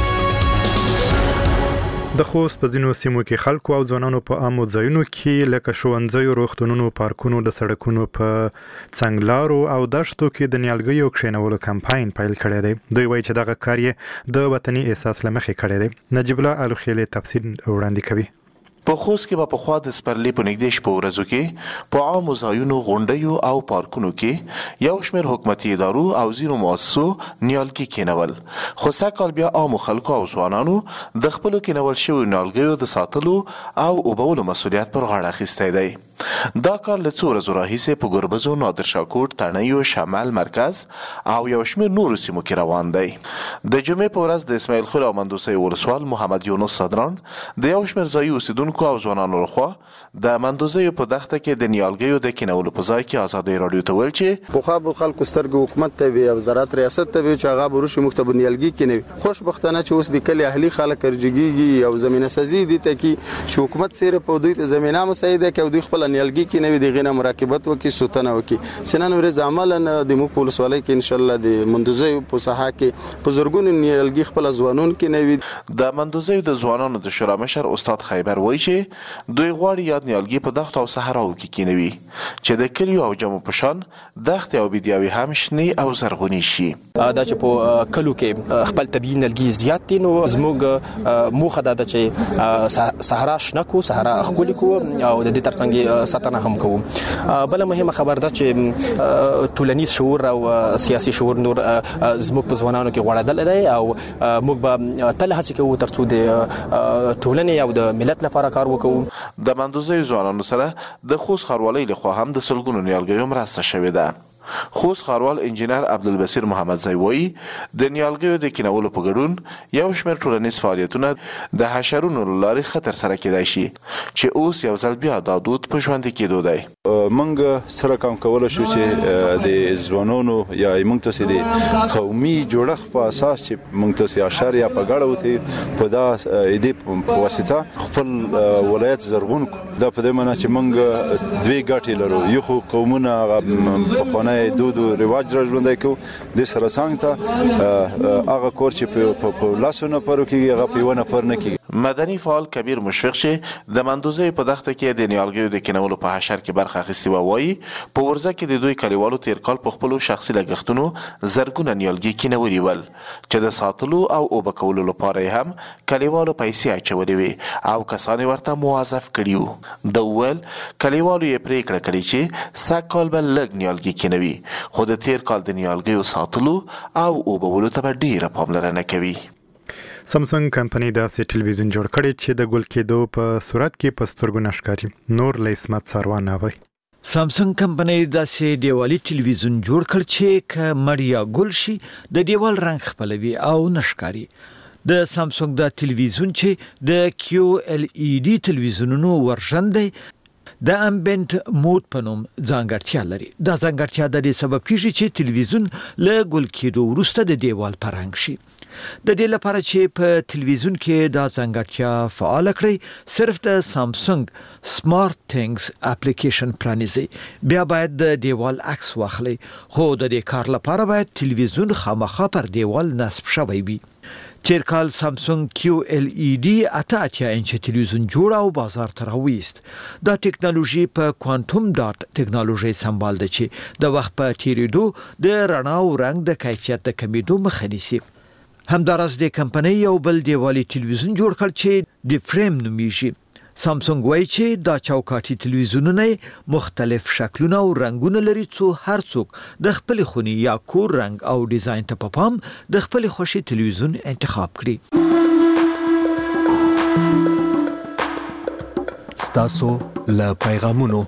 د خوست په ځینو سیمو کې خلکو او ځوانانو په عامو ځایونو کې لکه ښوونځیو، روغتونونو، پارکونو، د سړکونو په څنګلارو او دښتو کې د نیالګیو کښېنولو کمپاین پیل کړی دی. دوی وایي چې دغه کار یې د وطني احساس له مخې کړی دی. نجیب الله الوخیلي تفصیل وړاندې کوي. په خوست کې به پخوا د سپرلي په نږدې شپو ورځو کې په عامو ځایونو، غونډیو او پارکونو کې یو شمېر حکومتي ادارو او ځینو مؤسسو نیالګي کېنول، خو سږکال بیا عامو خلکو او ځوانانو د خپلو کېنول شویو نیالګیو د ساتلو او اوبولو مسؤلیت پر غاړه اخیستی دی. دا کار له څو ورځو راهیسې په ګربزو، نادرشاکوټ، تڼیو، شمال مرکز او یو شمېر نورو سیمو کې روان دی. د جمعې په ورځ د اسماعیل خیل او مندوسۍ ولسوال محمد یونس صدران د یو شمېر ځایي اوسېدونکو او ځوانانو لخوا د مندوزیو په دښته کې د نیالګیو د کینولو په ځای کې ازادي راډیو ته ویل چې پخوا به خلکو سترګې حکومت ته وي او وزارت ریاست ته وي چې هغه به وروسته موږ ته به نیالګي کینوي. خوشبختانه چې اوس د کلي اهلي خلک ارجګېږي او زمینه سازي دي ته کې چې حکومت صرف په دوی ته زمینه مساعده کوي او دوی خپل نیالګي کې نوې د غینه مراقبت وکي سوتنه وکي سنن ورځ عملاً د مو پولیس ولای کې ان شاء الله د مندوزي په ساحه کې په زورګون نیالګي خپل ځوانون کې نوې د مندوزي د ځوانانو د شورا مشر استاد خیبر وایي چې دوی غواړي یاد نیالګي په دښتو او صحراو کې کینوي چې د کلیو او جمو پشان دښت او بيدیاوي هم شني او زرغونی شي. دا چې په کلو کې خپل طبيعي نیالګي زیات دي نو زموږ موخه دا چې صحرا شنه کو صحرا خولي کو او د دې ترڅنګ ساتنه هم کوو. بل مهمه خبر ده چې ټولنیز شعور او سیاسي شعور نور زموږ په ځوانانو کې غوړېدل دی او موږ به تل هڅه کوو ترڅو د ټولنې او د ملت لپاره کار وکړو. د مندوزي ځوانانو سره د خوست ښاروالۍ لخوا هم د سلګونو نیالګیو مرسته شوې ده. خوست ښاروال انجینر عبدالبصیر محمدزی وایي د نیالګیو د کینولو په ګډون یو شمېر ټولنیز فعالیتونه د حشرونو له لارې خطر سره کېدای شي چې اوس یو ځل بیا دا دود په ژوندي کېدو دی. موږ سره کام کولی شو چې د ځوانانو یا موږ ته د قومي جوړښت په اساس چې موږ ته اشر یا په ګډه وتی په دا ایدې په واسطه خپل ولایت زرغون کو. دا په دې معنی چې موږ دوی ګټې لرو یو خو قومونه پخوانی دود او رواج را ژوندی کو د سره څنګه ته هغه کور چې په لاسونه پرو کېږي هغه په یو نفر نه کېږي. مدني فعال کبیر مشفق چې د مندوزي په دښته کې د نیالګیو د کینولو په حشر کې برخه اخیستې وایي په ورځ کې د دوی کلیوالو تیر کال په خپل شخصي لګښتونو زرګونه نیالګي کینولي ول چې د ساتلو او اوبه کولو لپاره هم کلیوالو پیسې اچولې وي او کسان ورته موظف کړي وو. د ول کلیوالو یې پریکړه کړې چې سږ کال به لږ نیالګي کینوي خو د تیر کال د نیالګیو ساتلو او اوبولو ته به ډیره پاملرنه کوي. سامسنګ کمپنۍ داسې ټلویزیون جوړ کړی چې د ګل کېدو په صورت کې په سترګو نه ښکاري. نور له اسمت ساروان اوري. سامسنګ کمپنۍ داسې دیوالي ټلویزیون جوړ کړ چې ک مړیا ګل شي د دیوال رنگ خپلوي او نشکاري. د سامسنګ د ټلویزیون چې د QLED ټلویزیونونو ورژن دی د امبینت مود په نوم ځانګړتیا لري. دا ځانګړتیا د دې سبب کیږي چې ټلویزیون له ګل کېدو وروسته د دیوال په رنګ شي. د دې لپاره چې په ټلویزیون کې دا ځانګړتیا فعال کړئ صرف د سامسنګ سمارټ ثینګز اپلیکیشن پرانیزئ. بیا باید د دیوال عکس واخلئ خو د دې کار لپاره باید ټلویزیون خامخا پر دیوال نصب شوی وي. تیر کال سامسنګ QLED 88 انچ ټلویزیون جوړ او بازار ته راوېست. دا ټکنالوژي په کوانټم ډاټ ټکنالوژي سمبال ده چې د وخت په تیریدو د رڼا او رنګ د کیفیت د کمیدو مخه نیسي. همداراز د کمپنۍ یو بل دیوالي ټلویزیون جوړ کړ چې د فریم نومیږي. سامسنګ وایي چې دا چوکاټي ټلویزیونونه مختلف شکلونه او رنگونه لري څو هر څوک د خپل خونی یا کور رنگ او ډیزاین ته په پام د خپل خوښي ټلویزیون انتخاب کړي. ستاسو له پیغامونو.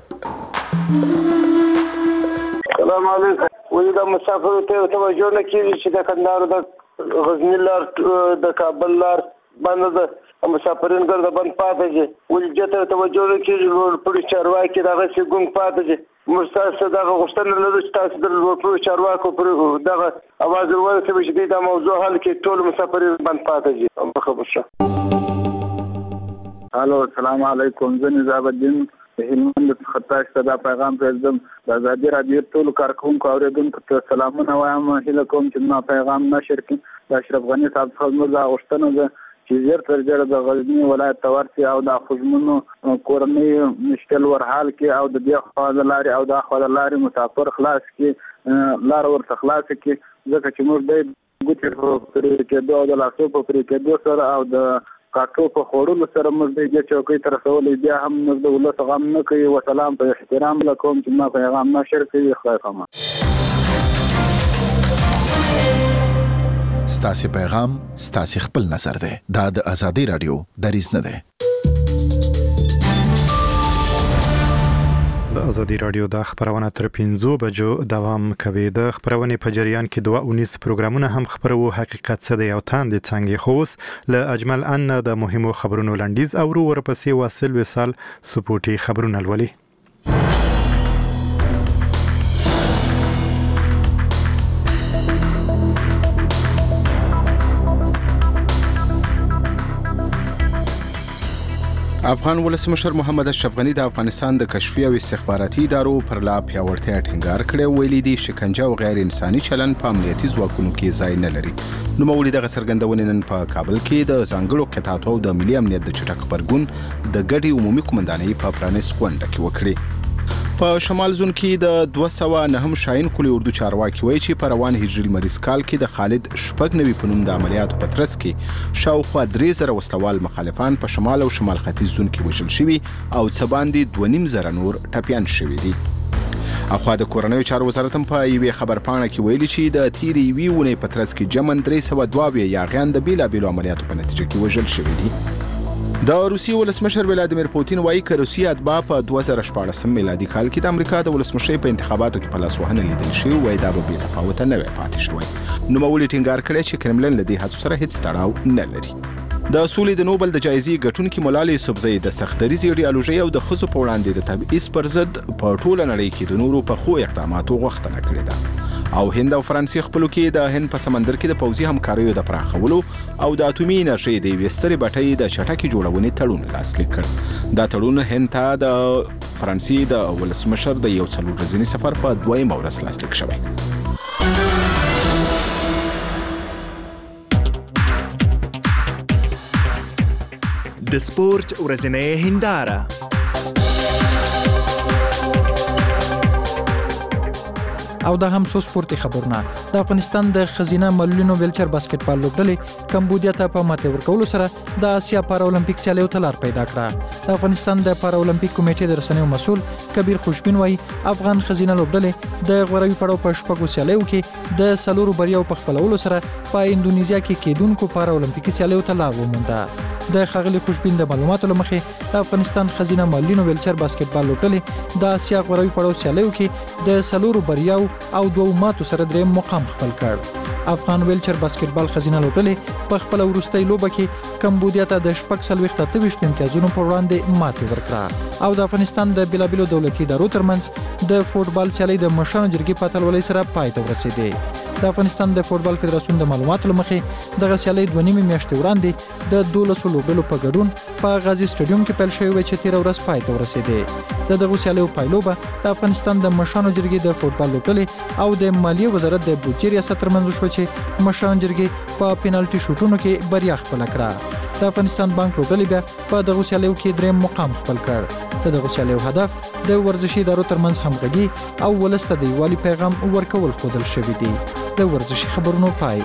سلام علیکم. ولې د مسافرو ته توجه نه کیږي چې د کندهار د غزنی لار د کابل لار باندې مسافرین ګرځي بند پاتې دي. ولې جته توجه نه کیږي پولیس چارواکي دغه څه ګونګ پاتې دي. مستاسو دغه غوښتنه لري چې تاسو د پولیس چارواکو پر دغه اواز ورکړئ چې دا موضوع حل کړي. ټول مسافرین بند پاتې دي. خبر شه. الو السلام علیکم. زه نزاب الدین هلمند خطاش ته دا پیغام پرېږدم. د ازادي راډیو ټولو کارکوونکو اورېدونکو ته سلامونه وایم. هیله کوم چې ما پیغام نشر کړي. د اشرف غني صاحب څخه زموږ دا غوښتنه ده چې زر تر ډېره د غزني ولایت ته ورسي او د خوږمنو کورنۍ مشکل ورحال کړي او د دې خوا د لارې او د خوا د لارې مسافر خلاص کړي، لار ورته خلاصه کړي، ځکه چې موږ د ګوتې په پرې کېدو او د لاسو په پرې کېدو سره او د کاټو په خوړلو سره موږ د دې چوکۍ ته رسولی بیا هم موږ د ولس غم نه کوي. وسلام په احترام له کوم چې ما پیغام نشر کوي. خدای پامان. ستاسو پیغام ستاسو خپل نظر ده. دا د ازادي رادیو دریځ نه ده. د ازادي رادیو د خبرونه تر 5 بجو دوام کوي. د خبرونه په جریان کې 219 پروګرامونه هم خبرو حقیقت څه دی او تاند څنګه خوس ل اجمل ان د مهمو خبرونو لنډیز او ورپسې واصل وصال سپوټي خبرونه لولي. افغان ولسمشر محمد اشرف غنی د افغانستان د کشفي او استخباراتي ادارو پر لا پیاوړتیا ټینګار کړی، ویلي دي شکنجه او غیر انساني چلن په امنیتي ځواکونو کې ځای نه لري. نوموړي دغه څرګندونې نن په کابل کې د ځانګړو قطاعاتو د ملي امنیت د چټک غبرګون د ګډې عمومي قومندانۍ په پرانیست غونډه کې وکړي. په شمال زون کې د 209 شاهین کلی اردو چارواکي وایي چې په روان هجري لمریز کال کې د خالد شپږ په نوم د عملیاتو په ترڅ کې شاوخوا 3000 وسلوال مخالفان په شمال او شمال ختیځ زون کې وژل شوي او څه باندې 2.5 نور ټپیان شوي دي. اخوا د کورنیو چارو وزارت هم په یوې خبرپاڼه کې ویلي چې د تیرې یوې اونۍ په ترڅ کې جمن 302 یاغیان د بیلابیلو عملیاتو په نتیجه کې وژل شوي دي. د روسیې ولسمشر ولادیمیر پوتین وایي چې روسیه اتباع په 2014 میلادي کال کې د امریکا د ولسمشۍ په انتخاباتو کې په لاس وهنه لیدل شوې وای دا به بې تفاوته نه وي پاتې شوی. نوموړي ټینګار کړی چې کرملن له دې هڅو سره هیڅ تړاو نه لري. د سولې د نوبل د جایزې ګټونکي ملالۍ یوسفزۍ د سختدریز ایډیالوژۍ او د ښځو په وړاندې د تبعیض پر ضد په ټوله نړۍ کې د نورو پخو اقداماتو غوښتنه کړې ده. او هند او فرانسې خپلو کې د هند په سمندر کې د پوځي همکاریو د پراخولو او د اټومي انرژۍ د یوې سترې بټۍ د چټکې جوړونې تړون لاسلیک کړ. دا تړون هند ته د فرانسې د ولسمشر د یو څلور ورځني سفر په 2 ورځ لاسلیک شوی. د سپورت ورځنۍ هنداره. او دا هم څو سپورتي خبرونه. د افغانستان د خزینه ملونو ویلچر باسکټبال لوبډلې کمبودیا ته په ماته ورکولو سره د آسیا پاراولمپیک سیالیو ته لار پیدا کړه. د افغانستان د پاراولمپیک کمیټې د رسنیو مسؤل کبیر خوشبین وایي افغان خزینه لوبډلې د غوړوي پړاو په شپږو سیالیو کې د سلورو بریاو په خپلولو سره په اندونیزیا کې کېدونکو پاراولمپیک سیالیو ته لار ومونده. د خغلی خوشبین د معلوماتو لمخې د افغانستان خزینه ملونو ویلچر باسکټبال لوبډلې د آسیا غوړوي پړاو سیالیو کې د سلورو بریاو او 2 ماتو سره دریم مقام خپل کړ. افغان ویلچر باسکټبال خزینه لوبډلې په خپل وروستۍ لوبه کې کمبودیا ته د 28 امتیازونو پر وړاندې ماتې ورکړه او د افغانستان د بلابلو دولتي ادارو ترمنځ د فوټبال سیالي د مشرانو جرګې په اتلولۍ سره پای ته ورسېده. د افغانستان د فوټبال فدراسیون د معلوماتو لمخې دغه سیالي 2 میاشتې وړاندې د 12 لوبډلو په ګډون په غازی سټیډیوم کې پیل شوې چې 13 ورځ پای ته ورسېده. د دغه سیالیو پایلوبه د افغانستان د مشرانو جرګې د فوټبال لوبډلې او د مالیې وزارت د بودجې ریاست ترمنځ شو چې مشرانو جرګې په پینالټي شوټونو کې بریا خپل کړه. د افغانستان بانک لوبډلې بیا په دغه سیالیو کې دریم مقام خپل کړ. د دغه سیالیو هدف د ورزشي ادارو ترمنځ همغږي او ولسته د یووالي پیغام ورکول ښودل شوی دی. د ورزشي خبرونو پای.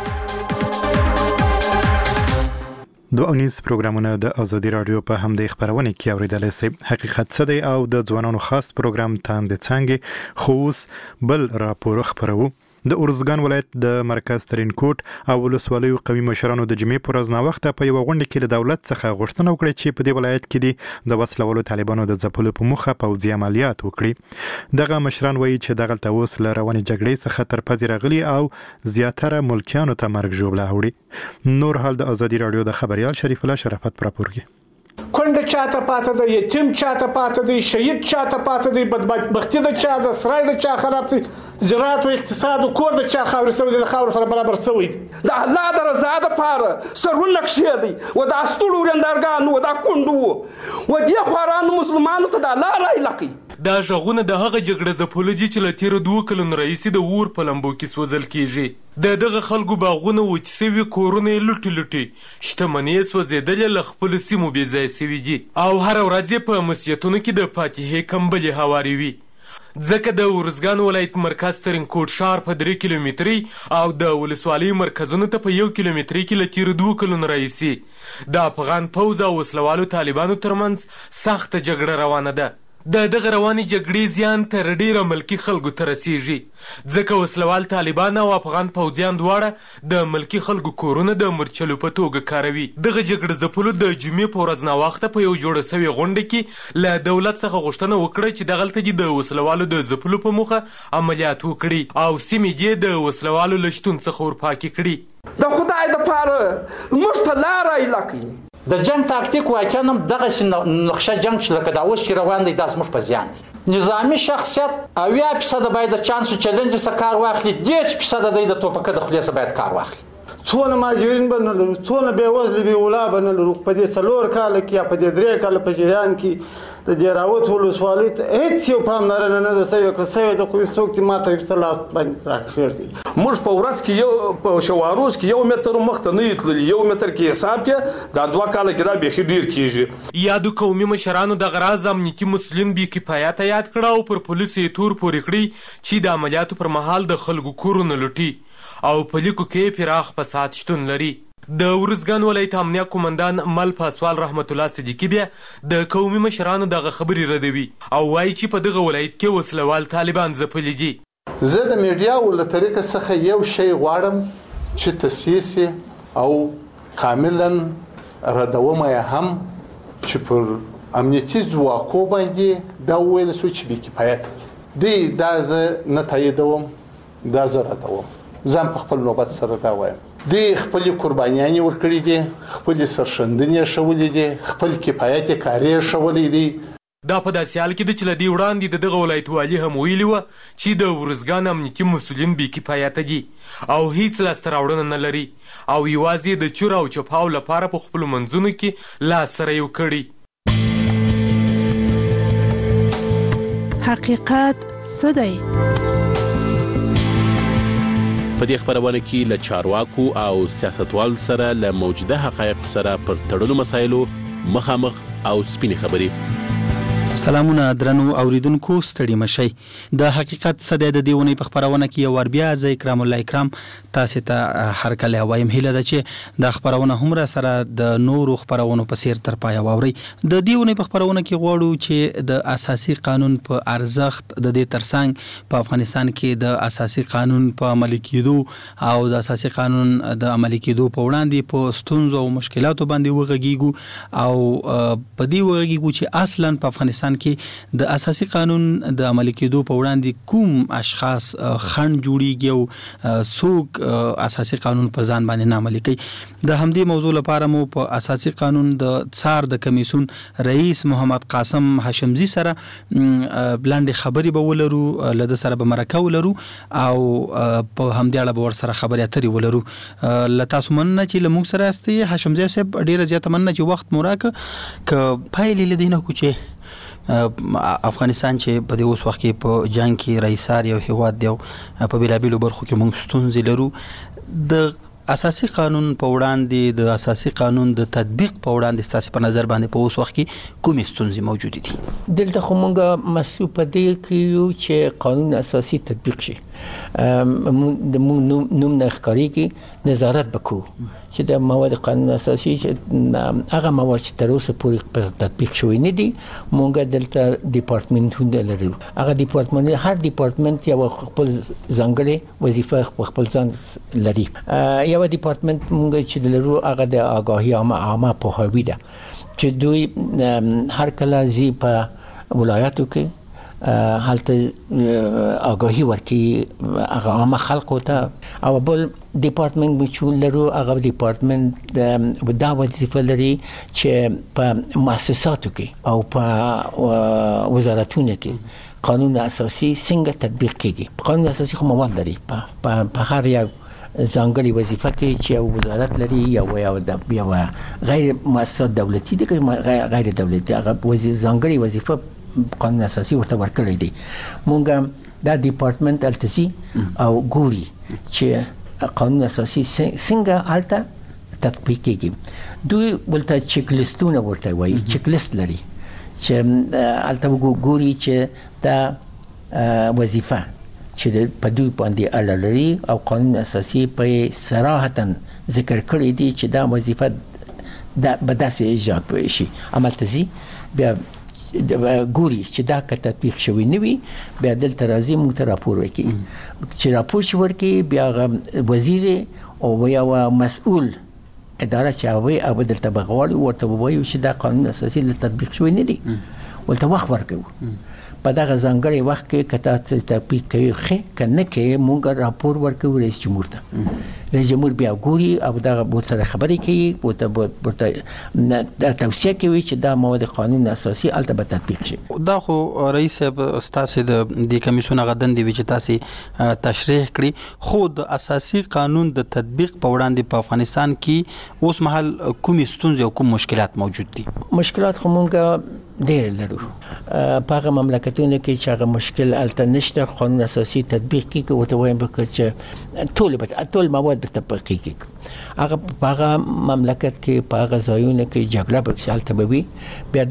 دو اونیز پروګرامونه د ازادي رادیو په همدې خبرونه کې اوریدل سي. حقیقت څه دی او د ځوانانو خاص پروګرام تاند څنګه خوس بل راپور خبرو. د ارزګان ولایت د مرکز ترینکوټ او ولسوالیو قومي مشرانو د جمعې پر ورځ ناوخته په یو غونډه کې له دولت څخه غوښتنه وکړه چې په دې ولایت کې د وسلوالو طالبانو د ځپلو په موخه پوځي عملیات وکړي. دغه مشران وایي چې دغلته اوس له روانې جګړې څخه تر پزې راغلي او زیاتره ملکیانو ته مرګ ژوبله اوړي. نور حال د ازادي رادیو د خبريال شریف الله شرافت پر راپور کې. کونډه چاته پاته ده، یتیم چاته پاته دی، شهید چاته پاته دی، بدبختی د چا ده، سرای د چا خراب دی، زراعت او اقتصاد او کور د چا خاورې سوی دی، د خاورو سره برابر سوی دی. د الله د رضا دپاره سرونه کښېږدي و دا ستړو ورندارګانو و دا کونډو و دې خوارانو مسلمانو ته د الله رایله کوي. دا غږونه د هغه جګړه ځپلو دي چې له تېرو 2 کلونو راهیسې د اور په لمبو کې سوځل کېږي. د دغه خلکو باغونه وچ سوي، کورونه یې لوټې شتمنۍ یې سوځېدلې، له خپلو سیمو بې ځای سوي دي او هره ورځ یې په مسجدونو کې د فاتحې کمبلې هوارې وي. ځکه د ارزګان ولایت مرکز ترینکوټ ښار په 3 کیلومتري او د ولسوالۍ مرکزونو ته په 1 کیلومتري کې له تېرو 2 کلونو راهیسې د افغان پوځ او وسلوالو طالبانو ترمنځ سخته جګړه روانه ده. د دغه روانې جګړې زیان تر ډیره ملکي خلکو ته رسیږي، ځکه وسلوال طالبان او افغان پوځیان دواړه د ملکي خلکو کورونه د مرچلو په توګه کاروي. دغه جګړه ځپلو د جمعې په ورځ ناوخته په یو جوړه سوې غونډه کې له دولت څخه غوښتنه وکړه چې دغلته دې د وسلوالو د ځپلو په موخه عملیات وکړي او سیمې دې د وسلوالو له شتون څخه ورپاکې کړي. د خدای دپاره موږ ته لاره ایله کړي. د جنگ تاکتیک واقعا هم دغه نقشه جنگ چې لکه دا اوس کې روان دی دا زموږ په زیان دی. نظامی شخصیت 80% باید د چانس او چیلنج څخه کار واخلي، 10% د توپکه د خولې څخه باید کار واخلي. څونه مهاجرین به نه لرو، څونه بېوزلي بېولا به نه لرو. په دې 4 کاله کې یا په دې 3 کاله په جریان کې د دهراوت ولسوالۍ ته هېڅ یو پاملرنه نه ده سوې. که سوې ده خو څوک دې ما ته ورته لاس باندې راکښېږدي. موږ په ورځ کې یو په شواروز کې 1 متر مخته نه یو تللي، 1 متر کې حساب کې دا 2 کاله کې دا بیخي ډېر کېږي. یادو قومي مشرانو د غراز امنیتي مسؤلین بې کفایته یاد کړه او پر پولیسو یې تور پورې کړي چې د عملیاتو پر مهال د خلکو کورونه لوټي او په لیکو کې پراخ فساد شتون لري. د ارزګان ولایت امنیه قومندان مل پاسوال رحمت الله صدیقي بیا د قومي مشرانو دغه خبرې ردوي او وایي چې په دغه ولایت کې وسلوال طالبان ځپلي دي. زه د میډیا له طریقه څخه یو شی غواړم چې تاسیس او کاملا ردوم یې هم چې پر امنیتي ځواکو باندې دا وویل شو چې بې کفایته دي. دا زه نه تاییدوم، دا زه ردوم. ځان په خپل نوبت سره دا وایم. دوی خپلې قربانیانې ورکړي دي، خپلې سرښندنې ښولې دي، خپل کفایت کاري ښولی دی. دا په داسې حال کې ده چې له دې وړاندې د دغه ولایت والي هم ویلي وه چې د ارزګان امنیتي مسؤلین بې کفایته دي او هیڅ لاسته راوړنه نه لري او یوازې د چور او چپاو لپاره په خپلو منځونو کې لاس سره یو کړي. حقیقت څه دی؟ په دې خبرونه کې له چارواکو او سیاستوالو سره له موجوده حقایقو سره پر تړلو مسایلو مخامخ او سپینې خبرې. سلامونه درنو اوریدونکو، ستړي مشئ. د حقیقت څه دی د دې ونې په خبرونه کې یو ور بیا زه اکرام الله اکرام تاسو ته هر کله وایم هیله ده چې د خبرونه هم را سره د نورو خبرونو په سیر تر پای واوري. د دې ونې په خبرونه کې غواړو چې د اساسي قانون په ارزښت د دې ترڅنګ په افغانستان کې د اساسي قانون په عملي کېدو او د اساسي قانون د عملي کېدو په وړاندې په ستونزو او مشکلاتو باندې وغږیږو او په دې وغږیږو چې اصلا په افغانستان کې د اساسي قانون د عملي کېدو په وړاندې کوم اشخاص خنډ جوړیږي او څوک اساسي قانون په ځان باندې نه عملي کوي. د همدې موضوع لپاره مو په اساسي قانون د څار د کمیسیون رئیس محمد قاسم هاشمزي سره بلاندې خبرې به ولرو، له سره به مرکه ولرو او په همدې اړه به ور سره خبرې اترې ولرو. له تاسو مننه چې له موږ سره یاستئ. هاشمزي صاحب ډیره زیاته مننه چې وخت مو راکړ. که پایلې لیدنه کو چې افغانستان چې په دې اوس وخت کې په جنگ کې رئیسار یو هیواد دی په بیلابیلو برخو کې موږ ستونزې لرو. د اساسي قانون په وړاندې د اساسي قانون د تطبیق په وړاندې ستاسو په نظر باندې په اوس وخت کې کومې ستونزې موجود دي؟ دلته خو موږ مسؤل په دې کې یو چې قانون اساسي تطبیق شي. د نوم نه ښکارېږي نظارت وکړو چې د مواد قانون اساسي چې هغه مواد چې تر اوسه پورې پر تطبیق شوی نه دي. موږ دلته ډیپارټمنټونه لرو. هغه ډیپارټمنټ هر ډیپارټمنټ یو خپل ځانګړې وظیفه خپل ځان لري. یو ډیپارټمنټ موږ چې لرو هغه د آگاهي عامه پوهاوی ده چې دوی هر کله زی په ولایاتو کې هلته آگاهی ورکي هغه عامه خلکو ته. او بل ډیپارټمنټ چې لرو هغه ډیپارټمنټ دا وظیفه لري چې په مؤسساتو کې او په وزارتونو کې قانون اساسي څنګه تطبیق کیږي. قانون اساسي خو مواد لري په هر یو ځانګړي وظیفه کې چې یو وزارت لري یا غیر مؤسسات دولتي دي غیر دولتي هغه ځانګړي وظیفه قانون اساسي ورته ورکړی دی. مونږ دا ډیپارټمنټ التزي او ګوري چې قانون اساسي څنګه الته تطبیق کیږي. دوی ولته چیک لیستونه ورته وایي، چیک لیست لري چې الته ګوري چې دا وظیفه چې په دوی باندې اړه لري او قانون اساسي په صراحتا ذکر کړی دی چې دا وظیفه به داسې اجرا شي. عملتزي بیا ګوري چې دا که تطبیق شوی نه وي بیا دلته راځي موږ ته راپور ورکوي. چې راپور چې ورکوي بیا وزیر او یو مسؤل اداره چې هغوی دلته به غواړي ورته ووایي چې دا قانون اساسي تطبیق شوی نه دی، ورته وخت ورکوو. په دغه ځانګړي وخت کې کته تطبیق کوي خې کنه کې مونږ راپور ورکوي رئیس جمهور ته رئیس جمهور بیا ګوري او دغه بوت سره خبرې کوي بوت توصیه کوي چې دا مواد قانون اساسي الته به تطبیق شي. دا خو رئیس استاسي د کمیسیون غدن دی چې تاسو تشریح کړی خو د اساسي قانون د تطبیق په وړاندې په افغانستان کې اوس مهال کومې ستونزې او کوم مشکلات موجود دي؟ مشکلات خو مونږ ډېر لرو په هغه مملکتونو کې چې هغه مشکل الته نشته قانون اساسي تطبیق کیږي او ته وایم چې ټول مواد به تطبیق کیږي هغه په هغه مملکت کې په هغه ځایونو کې جګړه به الته به وي بیا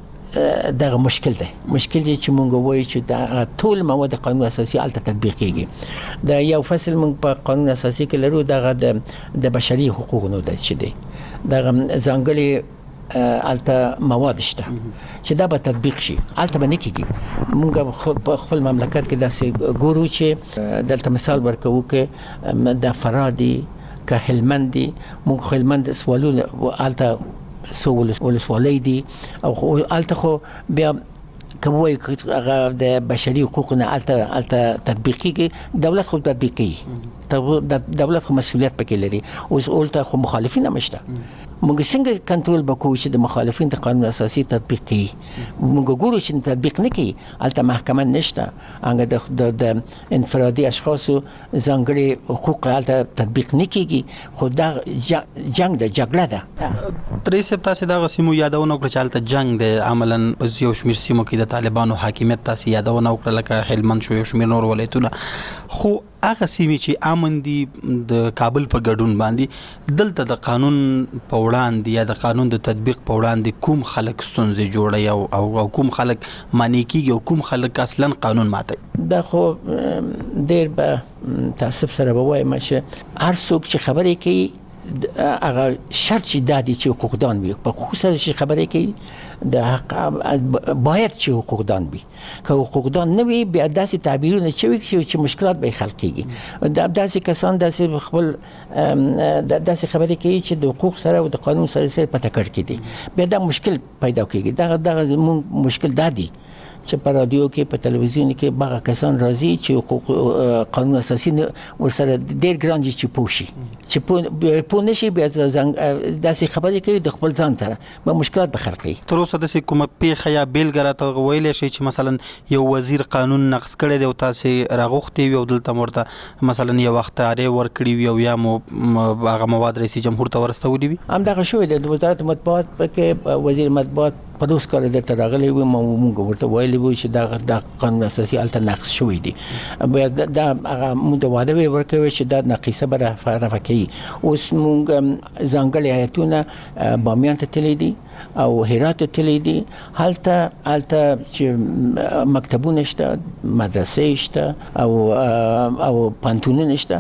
دغه مشکل دی چې مونږ وایو چې دا ټول مواد قانون اساسي الته تطبیق کیږي دا یو فصل مونږ په قانون اساسي کې لرو دغه د بشري حقوقو د چې دی دغه ځانګړي الته مواد شته چې دا به تطبیق شي الته به نه کیږي مونږ په خپل مملکت کې داسې ګورو چې دلته مثال ورکوو کې د فرادي که هلمند دي مونږ هلمند سوالونه الته سو ولسوالۍ دي او الته خو بیا کوم وایي هغه د بشري حقوقو نه الته تطبیق کیږي دولت خو تطبیق کوي دولت خو مسؤلیت پکې لري اوس الته خو مخالفین هم شته موږ څنګه کنټرول وکړو چې د مخالفین د قانون اساسي تطبیق کړي موږ ګورو چې تطبیق نه کوي الته محکمه نشته هغه د انفرادي اشخاصو ځانګړي حقوق الته تطبیق نه کیږي خو دا جنگ د جګړه ده رئیس صاحب تاسو دا سیمو یادونه وکړه چې الته جنگ د عملاً یو شمېر سیمو کې د طالبانو حاکمیت تاسو یادونه وکړه لکه هلمند شو یو شمېر نور ولایتونه خو هغه سیمې چې امن دي د کابل په ګډون باندې دلته د قانون په وړاندې یا د قانون د تطبیق په وړاندې کوم خلک ستونزې جوړي او کوم خلک معنی کیږي او کوم خلک اصلا قانون ماتي دا خو ډېر به تاسف سره ووایم چې هر څوک چې خبرې کوي هغه شرط چې دادی چې حقوقدان وي په خصوصا چې خبرې کوي د حق باید چې حقوقدان وي که حقوقدان نه وي بیا داسې تعبیرونه چې مشکلات به خلق کیږي داسې کسان داسې خپل داسې خبرې کوي چې د حقوق سره او د قانون سره په ټکر کې دي بیا دا مشکل پیدا کیږي دا مشکل دادی چې په رادیو کې په تلویزیون کې باغ کسان راځي چې قانون اساسي ورسره ډېر ګران دي چې پوښي چې پوه نشي بیا داسې خبرې کوي د خپل ځان سره به مشکلات به خلق کوي. تر اوسه داسې کومه پیښه یا بیلګه راته ویلی شي چې مثلا یو وزیر قانون نقض کړی دی او تاسې راغوښتې وي او دلته ورته مثلا یو اختیاري ورکړي وي او یا مو هغه مواد رئیس جمهور ته ورستولي وي؟ همدغه شوی دی د وزارت مطبوعات پکې وزیر مطبوعات په دوس کال درته راغلی وي مونږ ورته ویلي وو چې دا قانون اساسي الته نقض شوی دی بیا دا هغه مونږ واده ورکوي چې دا نقیصه به رفع کوي اوس مونږ ځانګړي هیئتونه بامیان ته تللی دي او هرات ته تللی دي هلته چې مکتبونه شته مدرسې شته او پانتونونه شته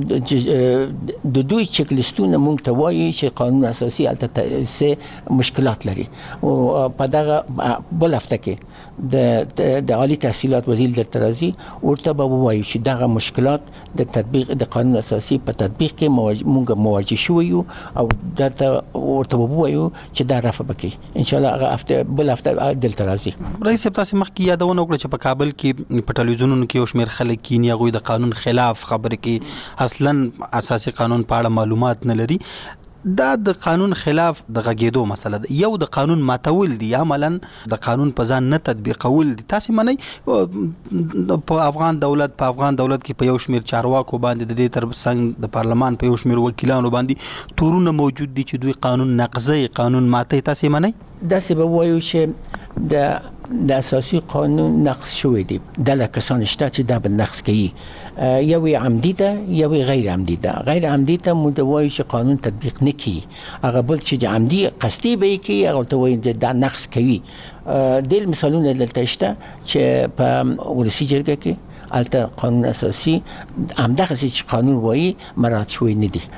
د دوی چک لیستونه مونږ ته وایي چې قانون اساسي هلته څه مشکلات لري او په دغه بل هفته کې د عالی تحصیلات وزیر درته راځي ورته به ووایو چې دغه مشکلات د تطبیق د قانون اساسي په تطبیق کې مونږ مواجه شوي یو او درته ورته ووایو چې دا رفع وکړي ان شاء الله هغه بل هفته دلته راځي. رئیس صاحب تاسو مخکې یادونه وکړه چې په کابل کې په ټلویزیونونو کې یو شمېر خلک کینی هغوی د قانون خلاف خبرې کوي اصلا اساسي قانون په اړه معلومات نه لري دا د قانون خلاف د غږېدو مسله ده یو د قانون ماتول دي عملاً د قانون په ځان نه تطبیقول دي تاسو منئ په افغان دولت کې په یو شمېر چارواکو باندې د دې ترڅنګ د پارلمان په یو شمېر وکیلانو باندې تورونه موجود دي چې دوی قانون نقضي قانون ماتي تاسو منئ داسې به وایو چې د اساسي قانون نقض شوی دی دله کسان شته چې دا به نقض کوي یو عمدي ده یو غیر عمدي ده غیر عمدي ته موږ وایو چې قانون تطبیق نه کوي هغه بل چې عمدي قصدي به کوي هغه ته وایي دا نقض کوي ډېر مثالونه دلته شته چې په ولسي جرګه کې البته قانون اساسي همدغه چې قانون وایي مراعات شوی نه دي.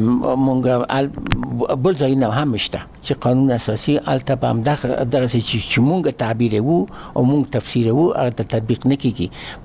مونږ بل ځای نه هم شته چې قانون اساسي البته په همدغه چې مونږ تعبیر وو او مونږ تفسیر وو هغه تطبیق نه کیږي.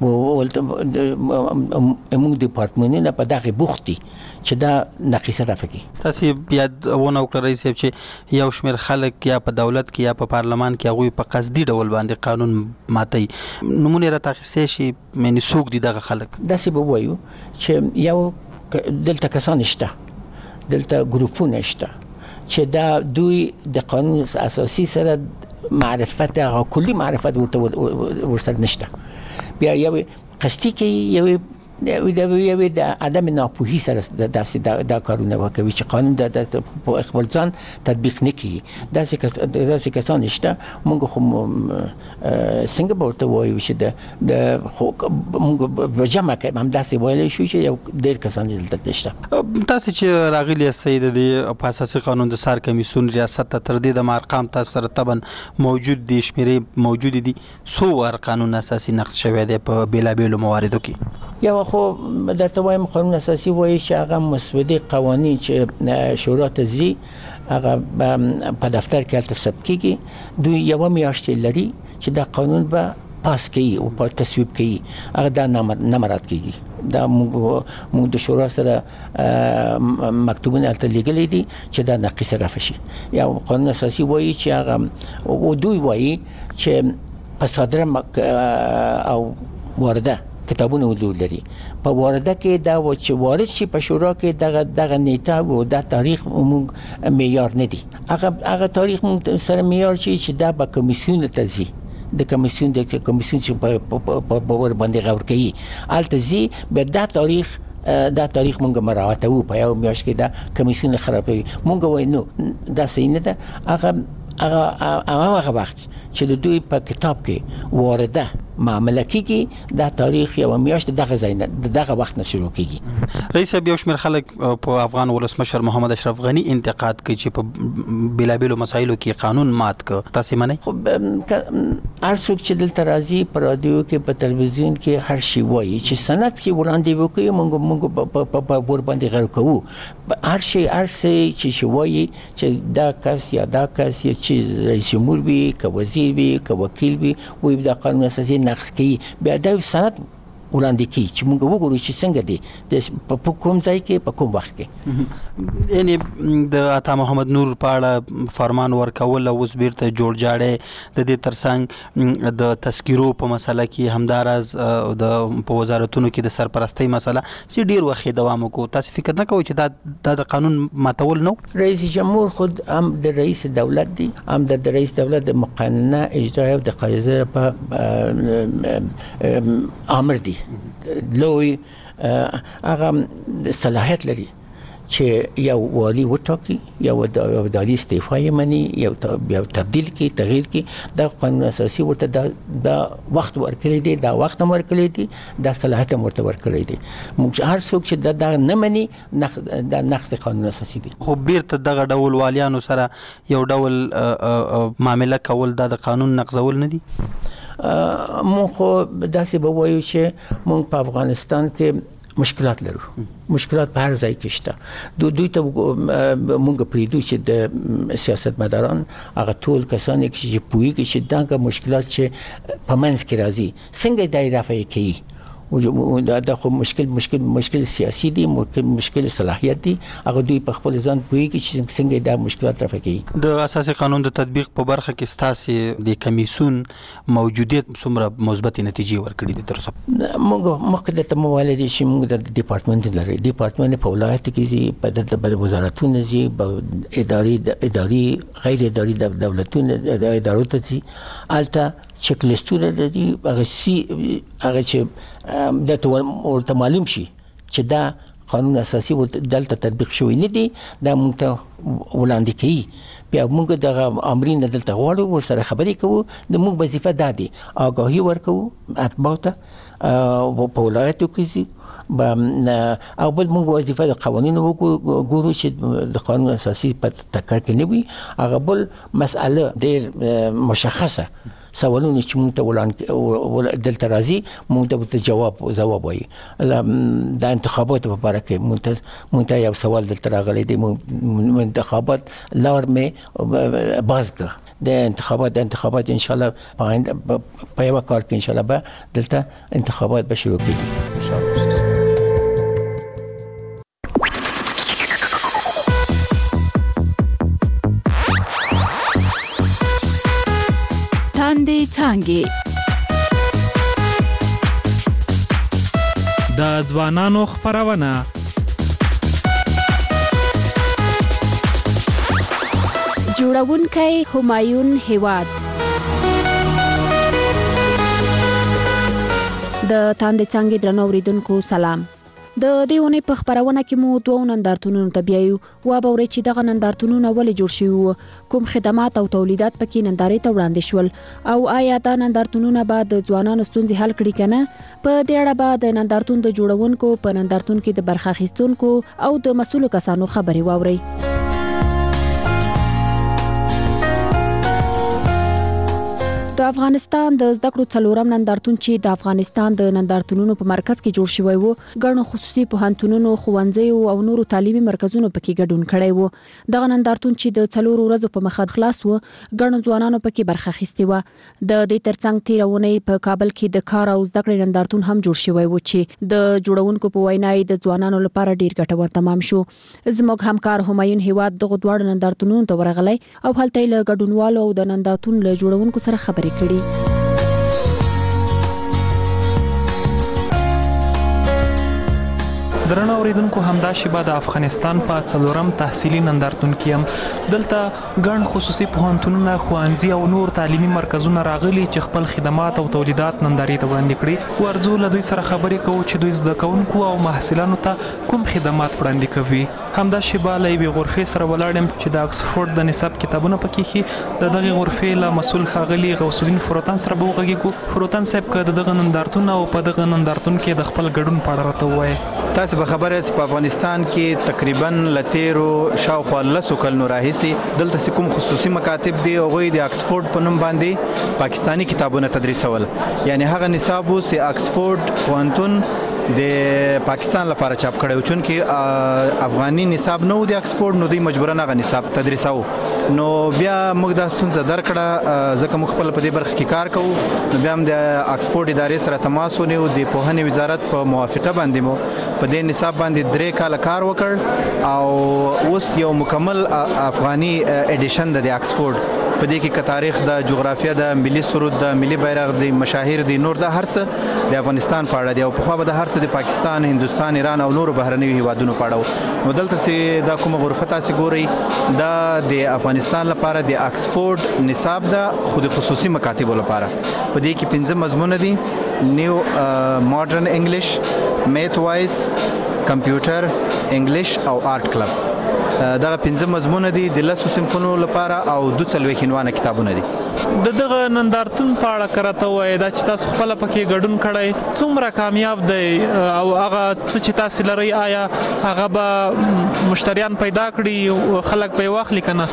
مونږ ډپارټمنټونه په دغه بوختي چې دا نقیصه راځي. تاسو بیا ونه وکړئ رئیس صاحب چې یو شمېر خلک یا په دولت کې یا په پارلمان کې هغوی په قصدي ډول باندې قانون ماتي، نمونه راته اخیستی شي معنی څوک دي دغه خلک؟ داسې به ووایو چې یو دلته کسان شته، دلته ګروپونه شته چې دا دوی د قانون اساسي سره معرفت هغه کلی معرفت ورسره نشته. بیا یو قصدي کې یو د عدم ناپوهي سره دا کارونه وکوي چې قانون د خپل ځان تطبیق نه کوي. داسې کسان شته. موږ خو څنګه به ورته وایو چې د موږ په جمع کې هم داسې ویلی شو چې یو ډېر کسان دلته شته. تاسو چې راغلي یاستئ د په اساسي قانون د سار کمیسیون ریاست ته تر دې د ارقام تاسو سره طبعا موجود دي، شمیرې موجود دي، څو قانون اساسي نقض شوی دی په بیلابیلو مواردو کې؟ یو خو درته وایم قانون اساسي وایي چې هغه مسودې قوانین چې شورا ته ځي هغه په دفتر کې هلته ثبت کېږي. دوی یوه میاشت لري چې دا قانون به پاس کوي او په تصویب کوي. هغه دا نه مراعات کېږي. دا موږ د شورا سره مکتوبونه هلته لیږلي دي چې دا نقیصه رفع شي. یا قانون اساسي وایي چې هغه او دوی وایي چې په صادره او وارده کتابونه ولول لري. په وارده کې دا و چې وارد شي په شورا کې دغه نیټه او د تاریخ موږ معیار نه دي. هغه تاریخ موږ سره معیار شي چې دا به کمیسیون ته ځي. د کمیسیون چې په ور باندې غور کوي الته ځي به دا تاریخ موږ مراعاتوو. په یو میاشت کې دا کمیسیون خرابوي. موږ وایو نو دا صحیح نه ده. هغه وخت چې د دوی په کتاب کې وارده معامله کیږي دا تاریخ یو میاشت دغه وخت نه شروع کیږي. رئیس صاحب یو شمېر خلک په افغان ولسمشر محمد اشرف غنی انتقاد کوي چې په بیلابیلو مسایلو کې قانون مات کړ. تاسو منئ؟ خو هر څوک چې دلته راځي په رادیو کې په تلویزیون کې هر شي وایي چې سند چې وړاندې وکړي موږ په ور باندې غږ کوو. هر شي چې وایي چې دا کس یا دا کس چې رئیس جمهور وي که وزیر وي که وکیل وي وایي دا قانون اساسي نقض کوي. بیا دا سند وړاندې کوي چې موږ وګورو چې څنګه دی په کوم ځای کې په کوم وخت کې. یعنی د عطا محمد نور په اړه فرمان ورکول او اوس بیرته جوړ جاړی د دې ترڅنګ د تذکیرو په مسله کې همداراز د په وزارتونو کې د سرپرستۍ مسله چې ډیر وخت دوام وکړو. تاسو فکر نه کوئ چې دا د قانون ماتول نه؟ رئیس جمهور خود هم د رئیس دولت دی، هم د رئیس دولت د مقننه اجرایه او د قاضي په امر دی. لوی هغه صلاحیت لري چې یو والی وټاکي، یو والی استعفا یې مني، یو تبدیل کی تغییر کی. دا قانون اساسي ورته دا وخت ورکړی دی، دا وخت هم ورکړی دی، دا صلاحیت هم ورته ورکړی دی. موږ هر څوک چې دا نه مني دا نقض قانون اساسي دی. خو بیرته دغه ډول والیانو سره یو ډول معامله کول دا د قانون نقضول نه دي؟ مونږ خو داسې به وایو چې مونږ په افغانستان کې مشکلات لرو. مشکلات په هر ځای کې شته. دوی ته مونږ پریږدو چې د سیاستمداران هغه ټول کسان چې پوهیږي چې دغه مشکلات چې په منځ کې راځي څنګه دای رافع کوي. دا خو مشکل سیاسي دي، مشکل صلاحیت دي. هغه دوی په خپل ځان پوهیږي چې څنګه دا مشکلات رافع کوي. د اساسي قانون د تطبیق په برخه کې ستاسو د کمیسیون موجودیت څومره مثبت نتیجې ورکړي دي تر اوسه؟ موږ مخکې د تمویل دي چې موږ د ډپارټمنټ لري. ډپارټمنټ په ولایت کې زی په وزارتونو زی اداري غیر اداري دولتونو د ادارو ته زی الته چک لیستونه دي. هغه چې دا ورته معلوم شي چې دا قانون اساسي دلته تطبیق شوی نه دی، دا موږ ته وړاندې کوي. بیا موږ دغه امرین دلته غواړو ورسره خبرې کوو. د موږ وظیفه دا دی آگاهي ورکوو اتباع ته په ولایتو کې او بل موږ وظیفه د قوانینو وګورو چې د قانون اساسي په ټکر کې نه وي. هغه بل مسأله ډېر مشخصه سوالونه چې موږ ته دلته راځي موږ ته جواب وایي. د انتخاباتو په اړه کې موږ ته یو سوال دلته راغلی دی. انتخابات لار مې باز کړ د انتخابات ان شاء الله په یو کال کې ان شاء الله به دلته انتخابات به شروع کیږي. څانګې د ځوانانو خپرونه جوړونکی همایون هیواد د تاندې څانګې درنو اوریدونکو سلام. د دیونه په خبرونه کې مو دوه نندارتونونو ته بیایو و به ورې چې دغه نندارتونونه ولې جوړ شوي کوم خدمات او تولیدات پکې نندارې ته وړاندې شول او آیا دا نندارتونونه به د ځوانانو ستونزې حل کړي کنه. په دې اړه به د نندارتون د جوړونکو په نندارتون کې د برخه اخیستونکو او د مسؤلو کسانو خبرې واوري. د افغانستان د زده کړو څلورم نندارتون چې د افغانستان د نندارتونونو په مرکز کې جوړ شوی وو ګڼو خصوصي پوهنتونونو ښوونځیو او نورو تعلیمي مرکزونو پکې ګډون کړی وو. دغه نندارتون چې د 4 ورځو په مخه خلاص وو ګڼو ځوانانو پکې برخه اخیستې وه. د دې ترڅنګ تیرونې په کابل کې د کار او زده کړې نندارتون هم جوړ شوی وو چې د جوړونکو په وینا د ځوانانو لپاره ډیر ګټور تمام شو. زموږ همکار همایون هیواد دغه دواړو نندارتونونو ته ورغلی او هلته له ګډونوالو او د نندارتون له جوړونکو سره خبرې کړي. درنو اوریدونکو همدا شیبه د افغانستان په څلورم تحصیلي نندارتون کې هم دلته ګڼ خصوصي پوهنتونونه ښوونځي او نور تعلیمي مرکزونه راغلي چې خپل خدمات او تولیدات نندارې ته وړاندې کړي. ورځو له دوی سره خبرې کوو چې دوی زده کوونکو او محصلانو ته کوم خدمات وړاندې کوي. همدا شیبه له یوې غرفې سره ولاړم چې د اکسفورډ د نصاب کتابونه پکې خي. د دغه غرفې له مسؤل ښاغلي غوث الدین فروتان سره به وغږیږو. فروتان صاحب که د دغه نندارتون او په دغه نندارتون کې د خپل ګډون په اړه راته ووایئ. تاسو به خبره چې په افغانستان کې تقریبا لتیرو شاوخوا 10 کلونو راهیسې دلته کوم خصوصي مکاتب دي او غوي د اکسفورډ په نوم باندې پاکستانی کتابونه تدریسول، یعنی هغه نصاب وو چې اکسفورډ پوهنتون د پاکستان لپاره چاپ کړو چونکه افغاني نصاب نو د اکسفورډ نو دی مجبورن هغه نصاب تدریساو. نو بیا موږ د ستونزه درکړه ځکه موږ خپل په دې برخه کې کار کوو. نو بیا هم د اکسفورډ ادارې سره تماس ونیو، د پوهنې وزارت په موافقه باندې مو په دې نصاب باندې 3 کال کار وکړ او اوس یو مکمل افغاني اډیشن د اکسفورډ په دې کې تاریخ د جغرافیه د ملي سرود د ملي بیرغ د مشاهیر د نور د هرڅه د افغانستان په اړه دی او په خو به د هرڅه د پاکستان، هندستان، ایران او نور بهرنیو هیوادونو په اړه. نو دلته سي دا کومه غرفه تاسو ګورئ دا د افغانستان لپاره د اکسفورډ نصاب د خود خصوصي مکاتب لپاره. په دې کې 5 مضمون دي: نیو ماډرن انګلیش، میث وایز، کمپیوټر، انګلیش او آرټ کلب. دغه 5 مضمون دي د 10 صنفونو لپاره او 2 خنوانه کتابونه دي. د دغه نندارتون په اړه کرته وای دا چې تاسو خپل پکې ګډون کړی څومره کامیاب دی او هغه څه چې تاسو لري آیا هغه به مشتریان پیدا کړي خلک په واخلي کنه؟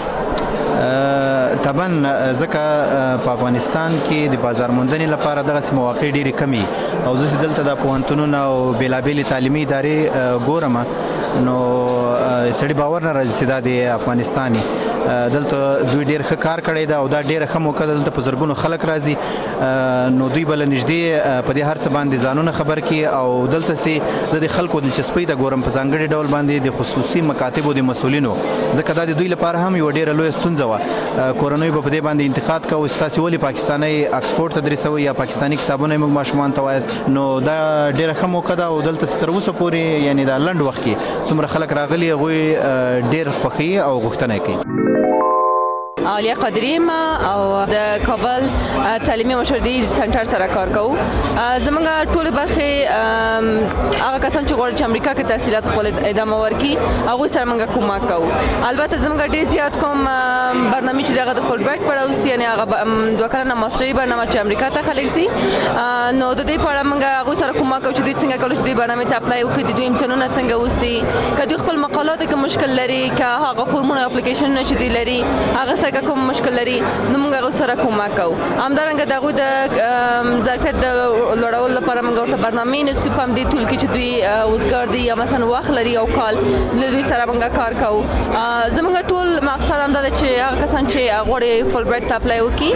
طبعا ځکه په افغانستان کې د بازار موندنې لپاره دغه مواقع ډېرې کمی او زه دلته د پوهنتونونو او بیلابېلې تعلیمي ادارې ګورم نو سړي باور نه راځي چې دا د افغانستاني دلته دوی ډېر ښه کار کړی دا او دا ډېر ښه موقع دلته په زرګونو خلک راځي نو دوی بل نږدې په دې هر څه باندې ځانونه خبر کی او دلته سي د خلکو دلچسپي ته ګورم په ځانګړي ډول باندې د خصوصي مکاتبو د مسولینو ځکه دا د دوی لپاره هم یو ډېر لوی ستونزه و. کورنۍ په دې باندې انتقاد کوي ستاسو ولې پاکستاني اکسفورډ تدریسوي یا پاکستاني کتابونه موږ ماشومان ته وایس. نو دا ډېر ښه موقع ده او دلته تر اوسه پورې یعنی دا لنډ وخت کې څومره خلک راغلي غوي ډېر خوښي او غوښتنه کوي. عالیه قادریم او د کابل تعلیمي مشاورې سنټر سره کار کوو. زمونږ ټول برخه هغه کسان چې غواړي چې امریکا کې تحصیلات خپل ادامه ورکړي هغه سره موږ کومک کوو. البته زمونږ ډېر زیات کوم برنامه چې دغه د فول بیک پړاوس یعنی هغه 2 کلنه ماستري برنامه چې امریکا ته خلک سي نو د دې په اړه موږ هغه سره کومک کوو چې دوی څنګه کولای شي د برنامه ته اپلای وکړي، د دوی امتحانونه څنګه وستي، کله خپل مقالات کې مشکل لري که هغه فورمونه اپلیکیشن چې دی لري هغه خلک کوم مشکل لري نو موږ هغه سره کومک کوو. همدارنګه دغه د ظرفیت د لوړولو لپاره موږ ورته برنامې نسو پم دي ټول کې چې دوی وزګار دي یا مثلا وخت لري او کال له دوی سره موږ کار کوو. زموږ ټول مقصد هم دا چې هغه کسان چې غواړي فول برایټ ته اپلای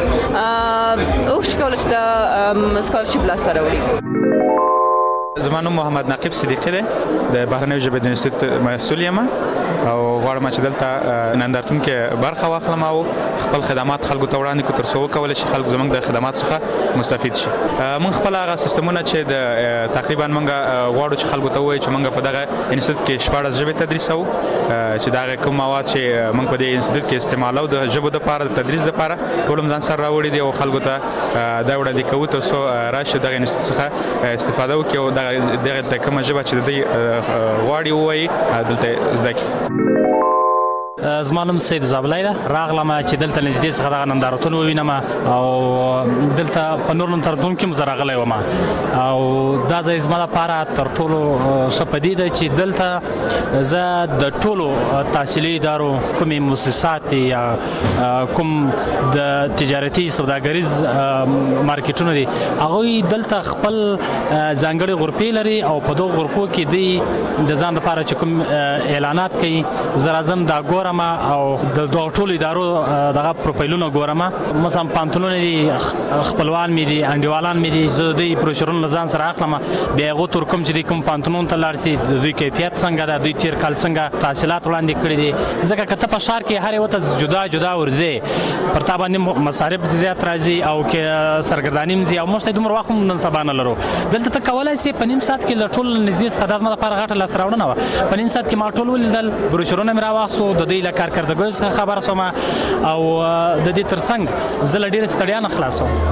وکړي او شکول چې د سکالرشپ لاسته راوړي. زما نوم محمد نقیب صدیقی دی، د بهرنیو ژبو د انسټیټیوټ مسؤل یم او غواړم چې دلته نندارتون کې برخه واخلم او خپل خدمات خلکو ته وړاندې کړم تر څو وکولای شي خلک زموږ د خدمات څخه مستفید شي. موږ خپل هغه سیستمونه چې د تقریبا موږ غواړو چې خلکو ته ووایو چې موږ په دغه انسټیټیوټ کې 14 ژبې تدریسو چې دغه کوم مواد چې موږ په دې انسټیټیوټ کې استعمالو د ژبو لپاره د تدریس لپاره ټول ځان سره راوړي دي او خلکو ته دا وړاندې کوو تر څو راشي دغه انسټیټیوټ څخه استفاده وکړي او دغه کومه ژبه چې د دې واړی وایي دلته زده کړي. زما نوم سید زابلای ده، راغلم چې دلته نږدې څخه دغه نندارتون ووینم او دلته په نور نندارتون کې مزه راغلی وم او دا ځای زما لپاره تر ټولو ښه پدې ده چې دلته زه د ټولو تحصیلي ادارو کومې مؤسسات یا کوم د تجارتي سوداګریز مارکیټونه دي هغوی دلته خپل ځانګړې غرفې لري او په دغو غرفو کې دوی د ځان لپاره چې کوم اعلانات کوي زه راځم دا ګورم او د دغو ټولو ادارو دغه پروفایلونه ګورم. مثلا پانتونونه دي، خپلوان مې دي، انډیوالان مې دي، زه د دوی بروشرونه له ځان سره اخلم بیا هغو تر کوم چې دوی کوم پانتونونو ته لاړ شي د دوی کیفیت څنګه ده، دوی تېر کال څنګه تحصیلات وړاندې کړي دي. ځکه که ته په ښار کې هر یوه ته جدا جدا ورځې پر تا باندې مصارف زیات راځي او که سرګرداني هم ځي او موږ ته دومره وخت هم نن سبا نه لرو. دلته ته کولی شې په نیم ساعت کې له ټول نږدې څخه دا زما لپاره غټه لاسته راوړنه وه. په نیم ساعت کې ما ټول ولیدل، بروشرونه مې راواخیستو، د دوی له کارکردګیو څخه خبره شوم او د دې ترڅنګ زه له ډېرې ستړیا نه خلاص وم.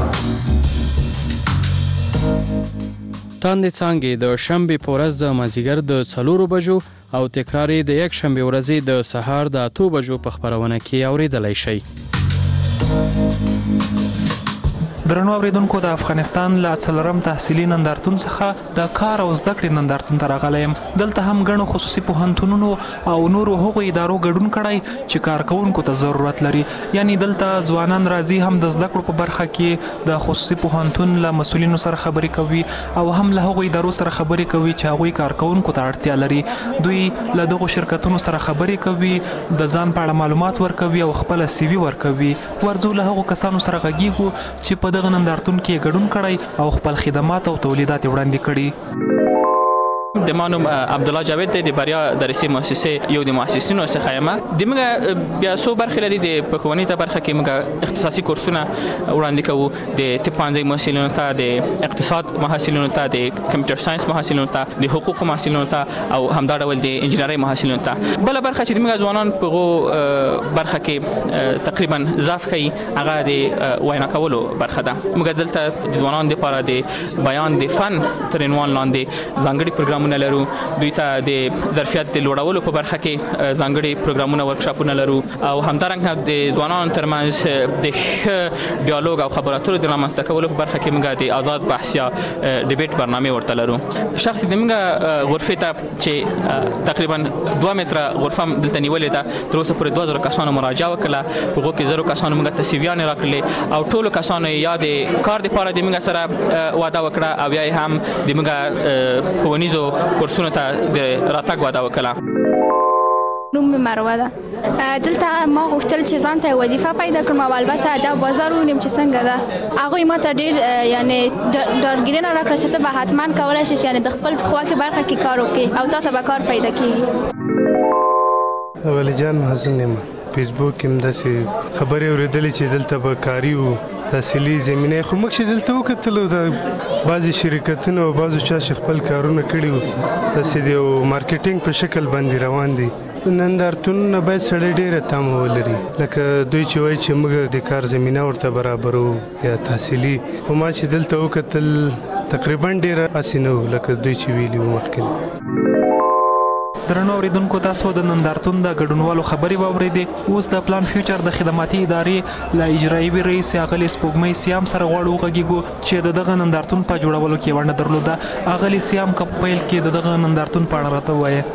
تاندې څانګې د شنبې په ورځ د مازدیګر د 4 بجو او تکرار د یک شنبې ورځې د سهار د 8 بجو په خپرونه کې اوریدلای شئ. درنو اوریدونکو، د افغانستان له 4م تحصیلي نندارتون څخه د کار او زده کړې نندارتون ته راغلی یم. دلته هم ګڼو خصوصي پوهنتونونو او نورو هغو ادارو ګډون کړی چې کارکوونکو ته ضرورت لري. یعنی دلته ځوانان راځي، هم د زده کړو په برخه کې د خصوصي پوهنتون له مسؤلینو سره خبرې کوي او هم له هغو ادارو سره خبرې کوي چې هغوی کارکوونکو ته اړتیا لري. دوی له دغو شرکتونو سره خبرې کوي، د ځان په اړه معلومات ورکوي او خپل سی وي ورکوي. ورځو له هغو کسانو سره غږیږو چې په دغه نندارتون کې ګډون کړی او خپل خدمات او تولیدات وړاندې کړي. د ما نوم عبدالله جاوید دی، د بریا درسي مؤسسې یو د مؤسسینو څخه یم. د موږ بیا څو برخې لري. د پوهنې ته برخه کې موږ اختصاصي کورسونه وړاندې کوو، د طب پوهنځي محصلینو ته، د اقتصاد محصلینو ته، د کمپیوټر ساينس محصلینو ته، د حقوقو محصلینو ته او همدا ډول د انجینرۍ محصلینو ته. بل برخه چې موږ ځوانان په غو برخه کې تقریبا ضعف کوي هغه د وینا کولو برخه ده. موږ دلته د ځوانانو لپاره د بیان د فن تر عنوان لاندې ځانګړي پروګرامونه لرو. دوی ته د ظرفیت د لوړولو په برخه کې ځانګړي پروګرامونه ورکشاپونه لرو او همدارنګه د ځوانانو ترمنځ د ښه ډیالوګ او خبرو اترو د رامنځته کولو په برخه کې موږ د آزاد بحث یا ډیبیټ برنامه ورته لرو. شخصي د موږ غرفې ته چې تقریبا 2 متره غرفه دلته نیولې ده، تر اوسه پورې 2000 کسانو مراجعه وکړه. په هغو کې 0 کسانو موږ ته سیویانې راکړلې او ټولو کسانو یا د کار دپاره د موږ سره واده وکړه او یا هم د موږ ښوونیزو کورسونو ته د راتګ واده وکړه. نوم مې مروه ده. دلته ما غوښتل چې ځان ته وظیفه پیدا کړم او البته دا بازار وینم چې څنګه ده. هغوی ما ته ډېر یعنی ډاډګیرنه راکړه چې ته به حتما کولی شې یعنی د خپل خواکې برخه کې کار وکړې او تا ته به کار پیدا کېږي. ولی جان حسن یم. فیسبوک کې هم داسې خبرې اورېدلې چې دلته به کاري وو تحصیلي زمینه خو موږ چې دلته وکتلو د بعضې شرکتونو او بعضو چا چې خپل کارونه کړي وو داسې د یو مارکیټینګ په شکل باندې روان دي. نندارتونونه باید سړی ډېره تمه ولري، لکه دوی چې وایي چې موږ د کار زمینه ورته برابرو یا تحصیلي. خو ما چې دلته وکتل تقریبا ډېره هسې نه وو لکه دوی چې ویلي وو مخکې. درنو اوریدونکو، تاسو د نندارتون د ګډونوالو خبرې واورېدې. اوس د پلان فیوچر د خدماتي ادارې له اجرایي رئیس اغلې سپوږمۍ سیام سره غواړو وغږیږو چې د دغه نندارتون په جوړولو کې ونډه درلوده. اغلې سیام که په پیل کې د دغه نندارتون په اړه راته ووایه. د کار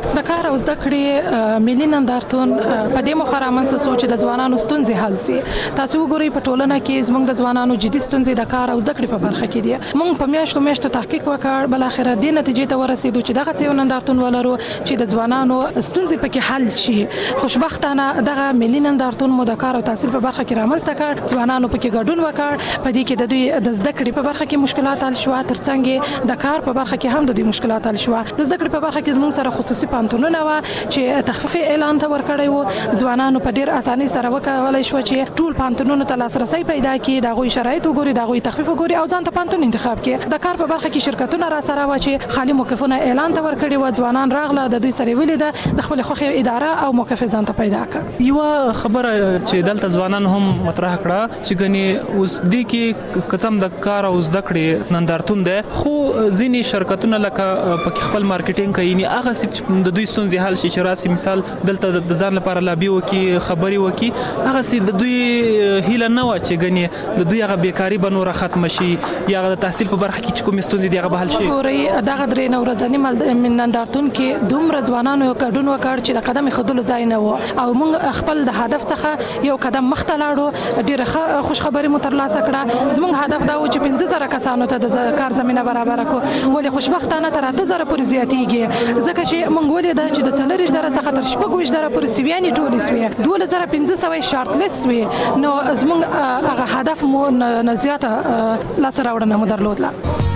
او زده کړې ملي نندارتون په دې مخه رامنځته شو چې د ځوانانو ستونزې حل شي. تاسو وګورئ په ټولنه کې زموږ د ځوانانو جدي ستونزې د کار او زده کړې په برخه کې دي. موږ په میاشتو تحقیق وکړ، بل اخر دې نتیجې ته ورسېدو چې دغه یو نندارتون ولرو چې د ځوانانو ستونزې پکې حل شي. خوشبختانه دغه ملي نندارتون مو د کار او تحصیل په برخه کې رامنځته کړ، ځوانانو پکې ګډون وکړ، په دې کې د دوی د زده کړې په برخه کې مشکلات حل شو، ترڅنګ د کار په برخه کې هم د دوی مشکلات حل شو. د زده کړې په برخه کې زموږ سره خصوصي پانتونونه و چې تخفیف اعلان ته ورکړی وو، ځوانانو په ډیر اساني سره وکولای شو چې ټول پانتونونو ته لاسرسي پیدا کړي، د غوي شرایط وګوري، د غوي تخفیف وګوري او ځان ته پانتون انتخاب کړي. د کار په برخه کې شرکتونه را سره و چې خالي موقفونه اعلان ته ورکړي و، ځوانان راغله د دوی سره ویل د خپل خوخي اداره او موقف ځان ته پیدا کړ. یو خبره چې دلته ځوانان هم مطرح کړه چې غني اوس د کې قسم د کار او زده کړې نندارتون ده، خو ځینی شرکتونه لکه په خپل مارکیټینګ کوي نه هغه چې د دوی ستونزې حل شي، چې راسي مثال دلته د ځان لپاره لابي وکي، خبري وکي، هغه چې د دوی هیله نه و چې غني د دوی هغه بیکاری بنور ختم شي یا د تحصیل په برخه کې چې کوم ستونزې دی هغه حل شي. ګوري دغه درې نورځنی نندارتون کې دومره ځوانانو ګډون وکړ چې د قدم خودلو ځای نه و او موږ خپل د هدف څخه یو قدم مخته لاړو. ډیره خوش خبري مو ترلاسه کړه. زموږ هدف دا و چې 15000 کسانو ته د کار زمينه برابر کړو، ولې خوشبختانه تر 8000 پورې زیاتیږي، ځکه چې موږ ولې دا چې د 4000 څخه تر 16000 پورې سیویانې ټولې سوي، 2500 شارټ لیست سوي. نو زموږ هغه هدف مو نه زیاته لاسته راوړنه مو درلودله.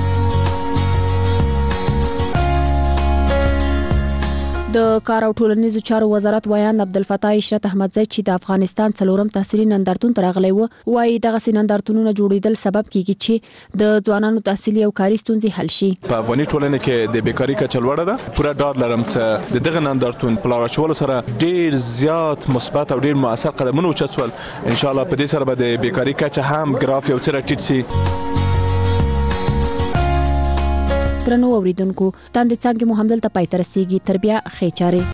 د کار او ټولنیزو چارو وزارت وایاند عبدالفتاح عشرت احمدزی چې د افغانستان څلورم تحصیلي نندارتون ته راغلی و، وايي دغه نندارتونونه جوړیدل سبب کیږي چې د ځوانانو تحصیلي او کاري ستونزې حل شي. په افغاني ټولنه کې د بیکاری کچه لوړه ده. پوره ډاډ لرم چې دغه نندارتون په لار اچولو سره ډیر زیات مثبت او ډیر مؤثر قدمونه اوچتول. ان شاء الله په دې سره به د بیکاری کچه هم ګراف یو څه راټیټ شي. درنو اوریدونکو، تاند څنګه مو همدلته پای ته رسیږي. تر بیا خیر چاره.